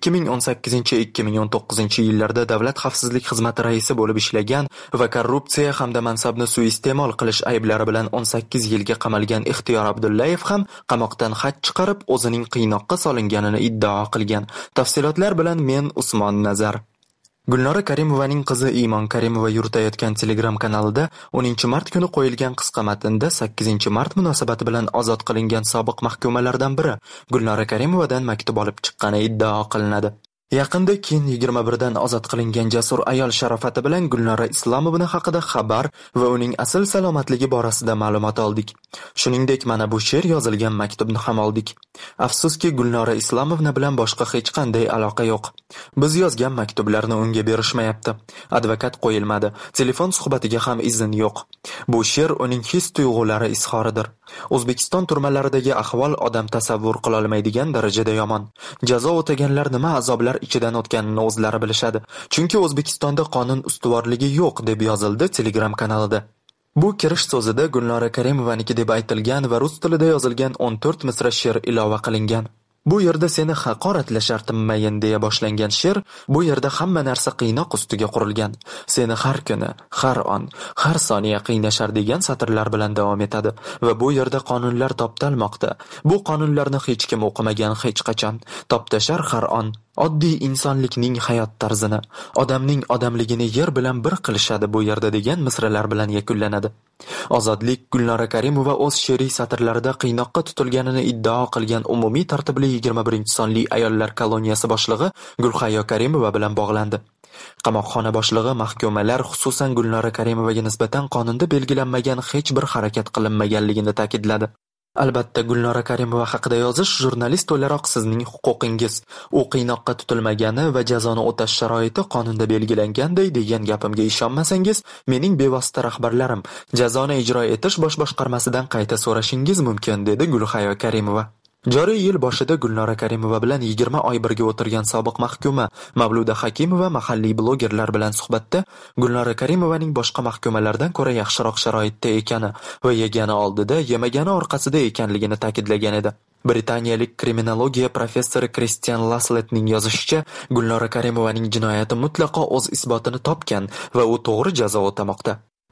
2018-2019 yillarda Davlat xavfsizlik xizmati raisi bo'lib ishlagan va korrupsiya hamda mansabni suiiste'mol qilish ayblari bilan 18 yilga qamalgan Ixtiyor Abdullayev ham qamoqdan xat chiqarib, o'zining qiynoqqa solinganini iddao qilgan. Tafsilotlar bilan men Usmon Nazar. Gulnora Karimovaning qizi Iymon Karimova yuritayotgan Telegram kanalida 10-mart kuni qo'yilgan qisqa matnda 8-mart munosabati bilan ozod qilingan sobiq mahkumalardan biri Gulnora Karimovadan maktub olib chiqqani iddao qilinadi. Yaqinda keyin 21dan ozod qilingan jasur ayol sharofati bilan Gulnora Islomovna haqida xabar va uning asl salomatligi borasida ma'lumot oldik. Shuningdek, mana bu she'r yozilgan maktubni ham oldik. Afsuski, Gulnora Islomovna bilan boshqa hech qanday aloqa yo'q. Biz yozgan maktublarni unga berishmayapti. Advokat qo'yilmadi. Telefon suhbatiga ham izn yo'q. Bu she'r uning his-tuyg'ulari izhoridir. O'zbekiston turmalaridagi ahvol odam tasavvur qila olmaydigan darajada yomon. Jazo o'taganlar nima azoblar ichidan o'tganini o'zlari bilishadi. Chunki O'zbekistonda qonun ustuvorligi yo'q deb yozildi Telegram kanalida. Bu kirish so'zida Gulnora Karimovaniki deb aytilgan va rus tilida yozilgan 14 misra she'r ilova qilingan. Bu yerda seni haqoratlashartimmayin deya boshlangan she'r, bu yerda hamma narsa qiynoq ustiga qurilgan. Seni har kuni, har on, har soniya qiynashar degan satrlar bilan davom etadi va bu yerda qonunlar toptalmoqda. Bu qonunlarni hech kim o'qimagan hech qachon. Toptashar har on. Oddiy insonlikning hayot tarzini, odamning odamligini yer bilan bir qilishadi bu yerda degan misralar bilan yakunlanadi. Ozodlik Gulnora Karimova o'z she'riy satrlarida qiynoqqa tutilganini iddao qilgan umumiy tartibli 21-sonli ayollar koloniyasi boshlig'i Gulhayo Karimova bilan bog'landi. Qamoqxona boshlig'i mahkumalar, xususan Gulnora Karimovaga nisbatan qonunda belgilanmagan hech bir harakat qilinmaganligini ta'kidladi. Albatta, Gulnora Karimova haqida yozish jurnalist o'laroq sizning huquqingiz. U qiynoqqa tutilmagani va jazoni o'tash sharoiti qonunda belgilanganday degan gapimga ishonmasangiz, mening bevosita rahbarlarim jazoni ijro etish bosh boshqarmasidan qayta so'rashingiz mumkin, dedi Gulhayo Karimova. Joriy yil boshida Gulnora Karimova bilan 20 oy birga o'tirgan sobiq mahkuma Mavluda Hakimova mahalliy blogerlar bilan suhbatda Gulnora Karimovaning boshqa mahkumalardan ko'ra yaxshiroq sharoitda ekani va yegani oldida, yemagani orqasida ekanligini ta'kidlagan edi. Britaniyalik kriminologiya professori Christian Lasletning yozishicha, Gulnora Karimovaning jinoyati mutlaqo o'z isbotini topgan va u to'g'ri jazo o'tamoqda.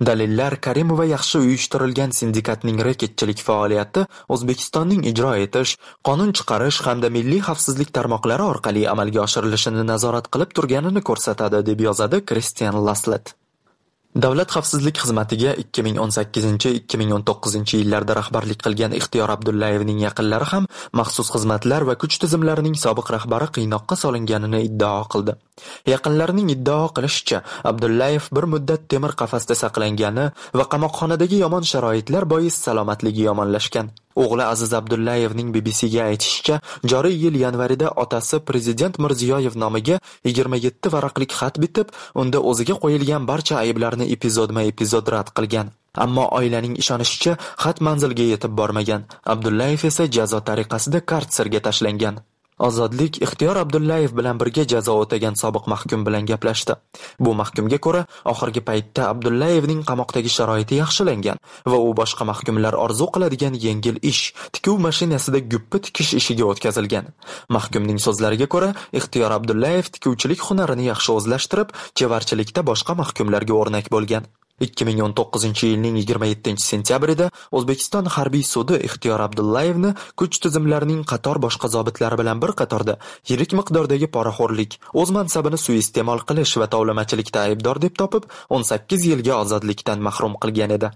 Dalillar Karimova yaxshi uyushtirilgan sindikatning reketchilik faoliyati O'zbekistonning ijro etish, qonun chiqarish hamda milliy xavfsizlik tarmoqlari orqali amalga oshirilishini nazorat qilib turganini ko'rsatadi, deb yozadi Christian Laslet. Davlat xavfsizlik xizmatiga 2018-2019 yillarda rahbarlik qilgan Ixtiyor Abdullayevning yaqinlari ham maxsus xizmatlar va kuch tizimlarining sobiq rahbari qiynoqqa solinganini iddao qildi. Yaqinlarining iddao qilishicha, Abdullayev bir muddat temir qafasda saqlangani va qamoqxonadagi yomon sharoitlar bois salomatligi yomonlashgan. O'g'li Aziz Abdullayevning BBCga aytishicha, joriy yil yanvarida otasi Prezident Mirziyoyev nomiga 27 varaqlik xat bitib, unda o'ziga qo'yilgan barcha ayblarni epizodma-epizod rad qilgan. Ammo oilaning ishonishicha, xat manzilga yetib bormagan. Abdullayev esa jazo tariqasida kartserga tashlangan. Ozodlik Ixtiyor Abdullayev bilan birga jazo o'tagan sobiq mahkum bilan gaplashdi. Bu mahkumga ko'ra, oxirgi paytda Abdullayevning qamoqdagi sharoiti yaxshilangan va u boshqa mahkumlar orzu qiladigan yengil ish, tikuv mashinasida guppi tikish ishiga o'tkazilgan. Mahkumning so'zlariga ko'ra, Ixtiyor Abdullayev tikuvchilik hunarini yaxshi o'zlashtirib, chevarchilikda boshqa mahkumlarga o'rnak bo'lgan. 2019-yilning 27-sentyabrida O'zbekiston harbiy sudi Ixtiyor Abdullayevni kuch tizimlarining qator boshqa zobitlari bilan bir qatorda yirik miqdordagi poraxo'rlik, o'z mansabini suiiste'mol qilish va tovlamachilikda aybdor deb topib, 18 yilga ozodlikdan mahrum qilgan edi.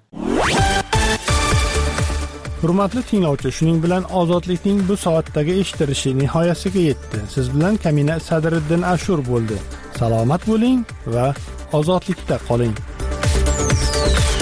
Hurmatli tinglovchi, shuning bilan ozodlikning bu soatdagi eshitilishi nihoyasiga yetdi. Siz bilan Kamina Sadriddin Ashur bo'ldi. Salomat bo'ling va ozodlikda qoling.